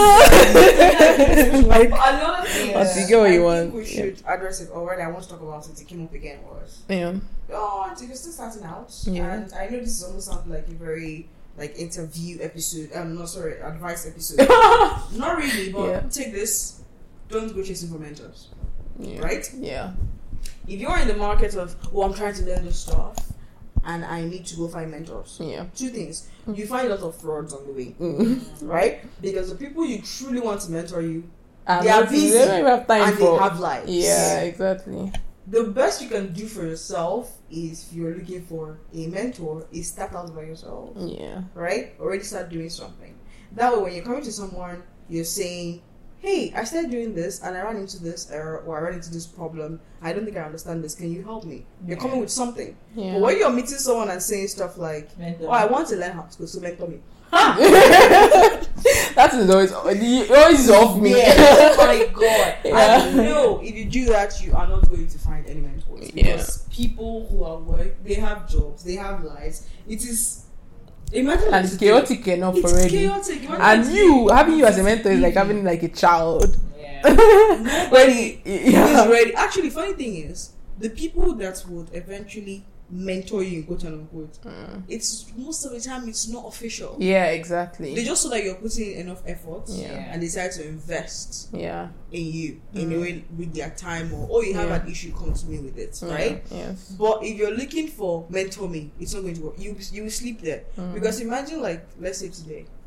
Speaker 1: Like,
Speaker 2: But another thing
Speaker 1: But
Speaker 2: is,
Speaker 1: you get what
Speaker 4: I
Speaker 1: you
Speaker 4: think
Speaker 1: want.
Speaker 4: we should address it already. I want to talk about it. It came up again. Was
Speaker 1: yeah.
Speaker 4: oh, if you're still starting out,
Speaker 1: Yeah.
Speaker 4: and I know this is almost sound like a very like interview episode. Um, no, sorry, advice episode. Not really, but
Speaker 1: Yeah.
Speaker 4: take this. Don't go chasing for mentors,
Speaker 1: Yeah.
Speaker 4: right?
Speaker 1: Yeah.
Speaker 4: If you're in the market of, oh, I'm trying to learn this stuff, and I need to go find mentors.
Speaker 1: Yeah.
Speaker 4: Two things: you find a lot of frauds on the way,
Speaker 1: Mm.
Speaker 4: right? Because the people you truly want to mentor you,
Speaker 1: And
Speaker 4: They are
Speaker 1: not-
Speaker 4: busy
Speaker 1: They don't even have time
Speaker 4: and
Speaker 1: for.
Speaker 4: they have lives.
Speaker 1: Yeah, exactly.
Speaker 4: The best you can do for yourself is, if you're looking for a mentor, is start out by yourself,
Speaker 1: Yeah.
Speaker 4: right? Already start doing something. That way, when you're coming to someone, you're saying, "Hey, I started doing this, and I ran into this error, or I ran into this problem. I don't think I understand this. Can you help me?" You're
Speaker 2: Yeah.
Speaker 4: coming with something.
Speaker 1: Yeah.
Speaker 4: But when you're meeting someone and saying stuff like,
Speaker 2: Mentor.
Speaker 4: "Oh, I want to learn how to go, so mentor me."
Speaker 1: That is always the always is off me.
Speaker 4: Yeah. Oh my god.
Speaker 1: Yeah.
Speaker 4: And no, if you do that, you are not going to find any mentors.
Speaker 1: Yeah.
Speaker 4: Because people who are work, they have jobs, they have lives. It is imagine
Speaker 1: And it's chaotic enough
Speaker 4: It's
Speaker 1: already.
Speaker 4: chaotic. Imagine
Speaker 1: And
Speaker 4: it's-
Speaker 1: you having you as a mentor is like having like a child.
Speaker 2: Yeah.
Speaker 4: nobody
Speaker 1: Yeah.
Speaker 4: is ready. Actually, funny thing is, the people that would eventually mentor you, quote unquote,
Speaker 1: Mm.
Speaker 4: it's most of the time it's not official.
Speaker 1: Yeah,
Speaker 4: They
Speaker 1: exactly.
Speaker 4: just saw that you're putting in enough effort
Speaker 1: Yeah.
Speaker 4: and decide to invest
Speaker 1: Yeah.
Speaker 4: in you in a
Speaker 1: Mm.
Speaker 4: way with their time, or oh, you have
Speaker 1: Yeah.
Speaker 4: an issue, come to me with it, right?
Speaker 1: Yeah. Yes.
Speaker 4: But if you're looking for mentor me, it's not going to work. You you will sleep there.
Speaker 1: Mm.
Speaker 4: Because imagine, like, let's say today,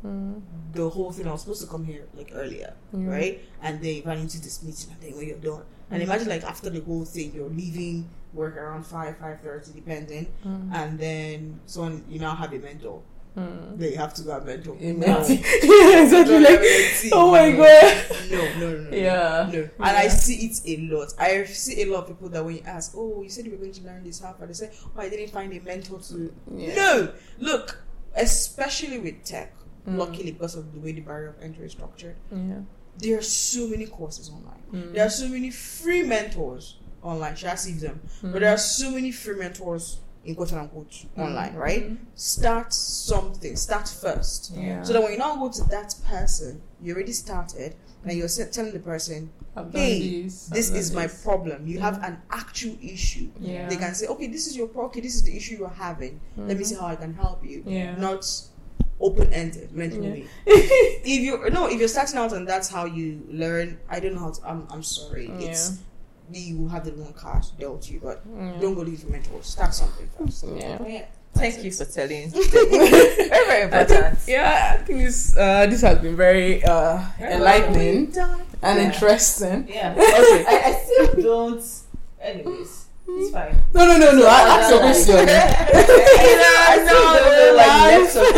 Speaker 5: the whole thing, I was supposed to come here like earlier, right? And then you ran into this meeting, and then when you're done, and imagine like after the whole thing, you're leaving work around five, five thirty, depending, and then someone you now have a mentor. Mm. They have to go and mentor.
Speaker 1: No.
Speaker 5: No.
Speaker 1: Yeah, exactly. Like, oh my god.
Speaker 5: No, no, no, no.
Speaker 1: Yeah.
Speaker 5: No. And yeah. I see it a lot. I see a lot of people that when you ask, oh, you said you were going to learn this, how far? They say, oh, I didn't find a mentor to. Yeah. No. Look, especially with tech, mm. luckily because of the way the barrier of entry is structured, yeah. there are so many courses online. Mm. There are so many free mentors online. Should I see them? Mm. But there are so many free mentors in quote unquote mm-hmm. online, right? Mm-hmm. Start something. Start first. Yeah. So that when you now go to that person, you already started, and you're telling the person, hey, this, this is this. my problem. You yeah. have an actual issue. Yeah. They can say, okay, this is your problem. Okay, this is the issue you're having. Mm-hmm. Let me see how I can help you. Yeah. Not open-ended mentally. Yeah. if you no, if you're starting out and that's how you learn, I don't know how to. I'm I'm sorry. Yeah. It's you will have the wrong card dealt you, but yeah. don't go to your mentor. Start something first.
Speaker 2: Yeah. yeah. Thank That's you it. for telling. very, very important.
Speaker 1: Think, yeah, I think this uh, this has been very uh, enlightening and
Speaker 2: yeah.
Speaker 1: interesting.
Speaker 2: Yeah. Okay. I, I still don't. Anyways. It's fine.
Speaker 1: No, no, no, no. I asked a question.
Speaker 2: I know, like, less of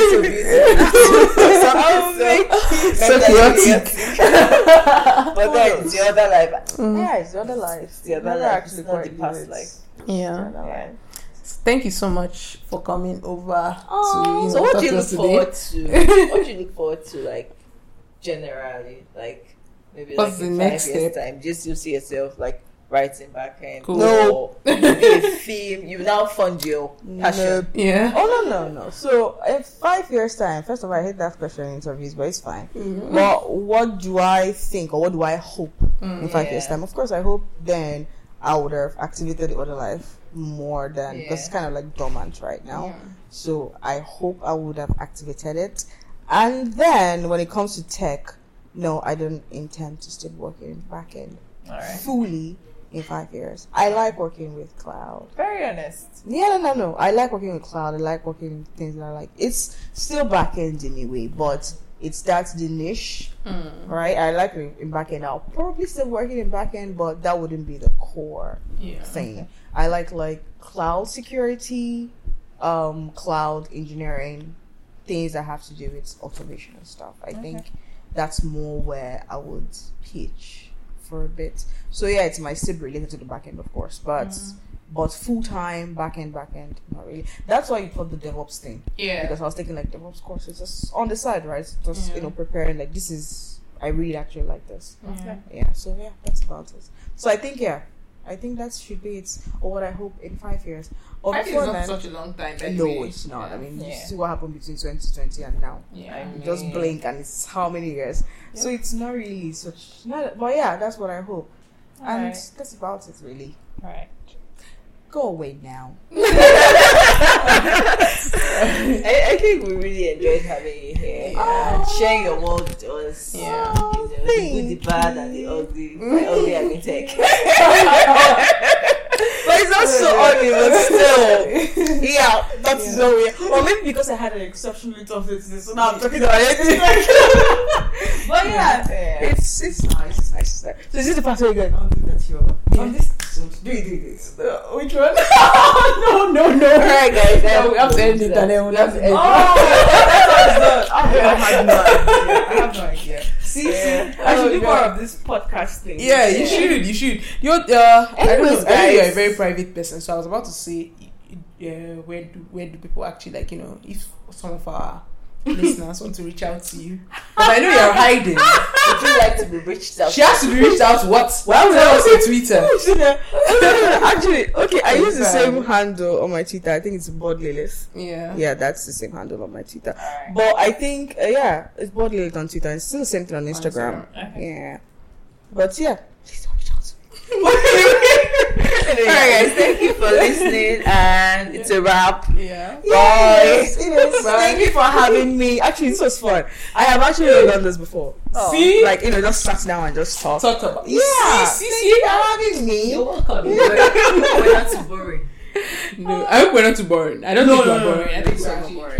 Speaker 2: this
Speaker 1: so chaotic.
Speaker 2: But then the other life. Mm. Yeah, it's the other life. The other life actually not the past life.
Speaker 1: Yeah. yeah. Thank you so much for coming over.
Speaker 2: Oh,
Speaker 1: to, you know,
Speaker 2: so what do you look
Speaker 1: today?
Speaker 2: forward to? What do you look forward to, like, generally, like maybe
Speaker 1: What's
Speaker 2: like
Speaker 1: the
Speaker 2: in
Speaker 1: next
Speaker 2: five years
Speaker 1: step?
Speaker 2: time, just you see yourself like writing back end.
Speaker 1: Cool.
Speaker 2: No, maybe a theme. You now fund your passion.
Speaker 1: No. Yeah.
Speaker 5: Oh no, no, no. So in five years time, first of all, I hate that question in interviews, but it's fine. Mm-hmm. But what do I think, or what do I hope mm, in five yeah. years time? Of course, I hope then I would have activated the other life more than because yeah. it's kind of like dormant right now. Yeah. So I hope I would have activated it. And then when it comes to tech, no, I don't intend to still working back end
Speaker 2: All right.
Speaker 5: fully in five years. I like working with cloud.
Speaker 2: Very honest.
Speaker 5: Yeah, no, no, no. I like working with cloud. I like working with things that I like. It's still back end anyway, but it's that's the niche, mm. right? I like it in back end. I'll probably still working in back end, but that wouldn't be the core
Speaker 1: yeah.
Speaker 5: thing. Okay. I like like cloud security, um, cloud engineering, things that have to do with automation and stuff. I okay. think that's more where I would pitch for a bit. So yeah, it's my still related to the back end, of course, but mm. but full time back end, back end, not really. That's why you put the DevOps thing.
Speaker 1: Yeah.
Speaker 5: Because I was taking like DevOps courses just on the side, right? Just yeah. you know preparing like this is I really actually like this.
Speaker 1: Okay.
Speaker 5: Yeah. So yeah, that's about it. So I think yeah. I think that should be it, or what I hope in five years. Or
Speaker 1: five
Speaker 5: before
Speaker 1: years is not
Speaker 5: then,
Speaker 1: such a long time.
Speaker 5: No,
Speaker 1: anyway.
Speaker 5: it's not.
Speaker 1: Yeah.
Speaker 5: I mean,
Speaker 2: yeah.
Speaker 5: you see what happened between twenty twenty and now.
Speaker 1: Yeah,
Speaker 5: I mean, just blink and it's how many years. Yep. So it's not really such. Not, but yeah, that's what I hope, All and right. that's about it really.
Speaker 2: All right.
Speaker 5: Go away now.
Speaker 2: I, I think we really enjoyed having you here
Speaker 5: Oh.
Speaker 2: and sharing your world with us.
Speaker 1: Yeah.
Speaker 2: You know, the good, the bad, and the ugly. The ugly and the tech. But it's not so ugly, but still. Yeah, that's
Speaker 5: Yeah.
Speaker 2: so weird.
Speaker 5: Or maybe because I had an exceptionally tough business, so now I'm talking about it. But yeah,
Speaker 2: Yeah.
Speaker 5: it's it's nice. It's nice. It's nice. So this is the part where you're going. I'll do that here.
Speaker 1: Yeah.
Speaker 5: On this episode, do you do this?
Speaker 1: Uh, which one? no, no, no.
Speaker 2: Alright, guys.
Speaker 1: No, we have to end it and then we'll have to end it.
Speaker 5: Oh, I have no idea. I have no idea. See,
Speaker 2: Yeah.
Speaker 5: see, I should do
Speaker 1: Oh,
Speaker 5: more
Speaker 1: God.
Speaker 5: of this podcast thing.
Speaker 1: Yeah, you should. You should. You're. Uh, I don't know.
Speaker 2: Anyways,
Speaker 1: I know you're a
Speaker 2: guys.
Speaker 1: very private person, so I was about to say, uh, where do where do people actually like you know if some of our listeners want to reach out to you? But I know you're hiding.
Speaker 2: Would you like to be reached out?
Speaker 1: She has to be reached out. to What? Why would I say Twitter?
Speaker 5: Actually, okay, I use the same handle on my Twitter. I think it's Bod Lilith.
Speaker 1: Yeah.
Speaker 5: Yeah, that's the same handle on my Twitter.
Speaker 2: Alright.
Speaker 5: But I think, uh, yeah, it's Bod Lilith on Twitter. It's still the same thing on Instagram.
Speaker 1: Instagram.
Speaker 2: Okay.
Speaker 5: Yeah. But yeah, please don't reach out to me.
Speaker 2: Alright, guys. Thank you for listening, and it's a wrap.
Speaker 1: Yeah.
Speaker 5: Yes, it is.
Speaker 1: Bye.
Speaker 5: Thank you for having me. Actually, this was fun. I have actually done this before.
Speaker 2: Oh.
Speaker 1: See?
Speaker 5: Like, you know, just sat down and just talk.
Speaker 1: Talk about.
Speaker 5: Yeah.
Speaker 1: See, see,
Speaker 5: Thank
Speaker 1: see.
Speaker 5: you for having me.
Speaker 2: You're welcome. We're not too boring.
Speaker 1: No, I hope we're not too boring. I don't
Speaker 5: No,
Speaker 1: think
Speaker 5: no,
Speaker 1: we're
Speaker 5: no,
Speaker 1: boring.
Speaker 5: no,
Speaker 1: I
Speaker 5: no,
Speaker 1: think
Speaker 5: no,
Speaker 1: we're
Speaker 5: no,
Speaker 1: actually
Speaker 2: boring.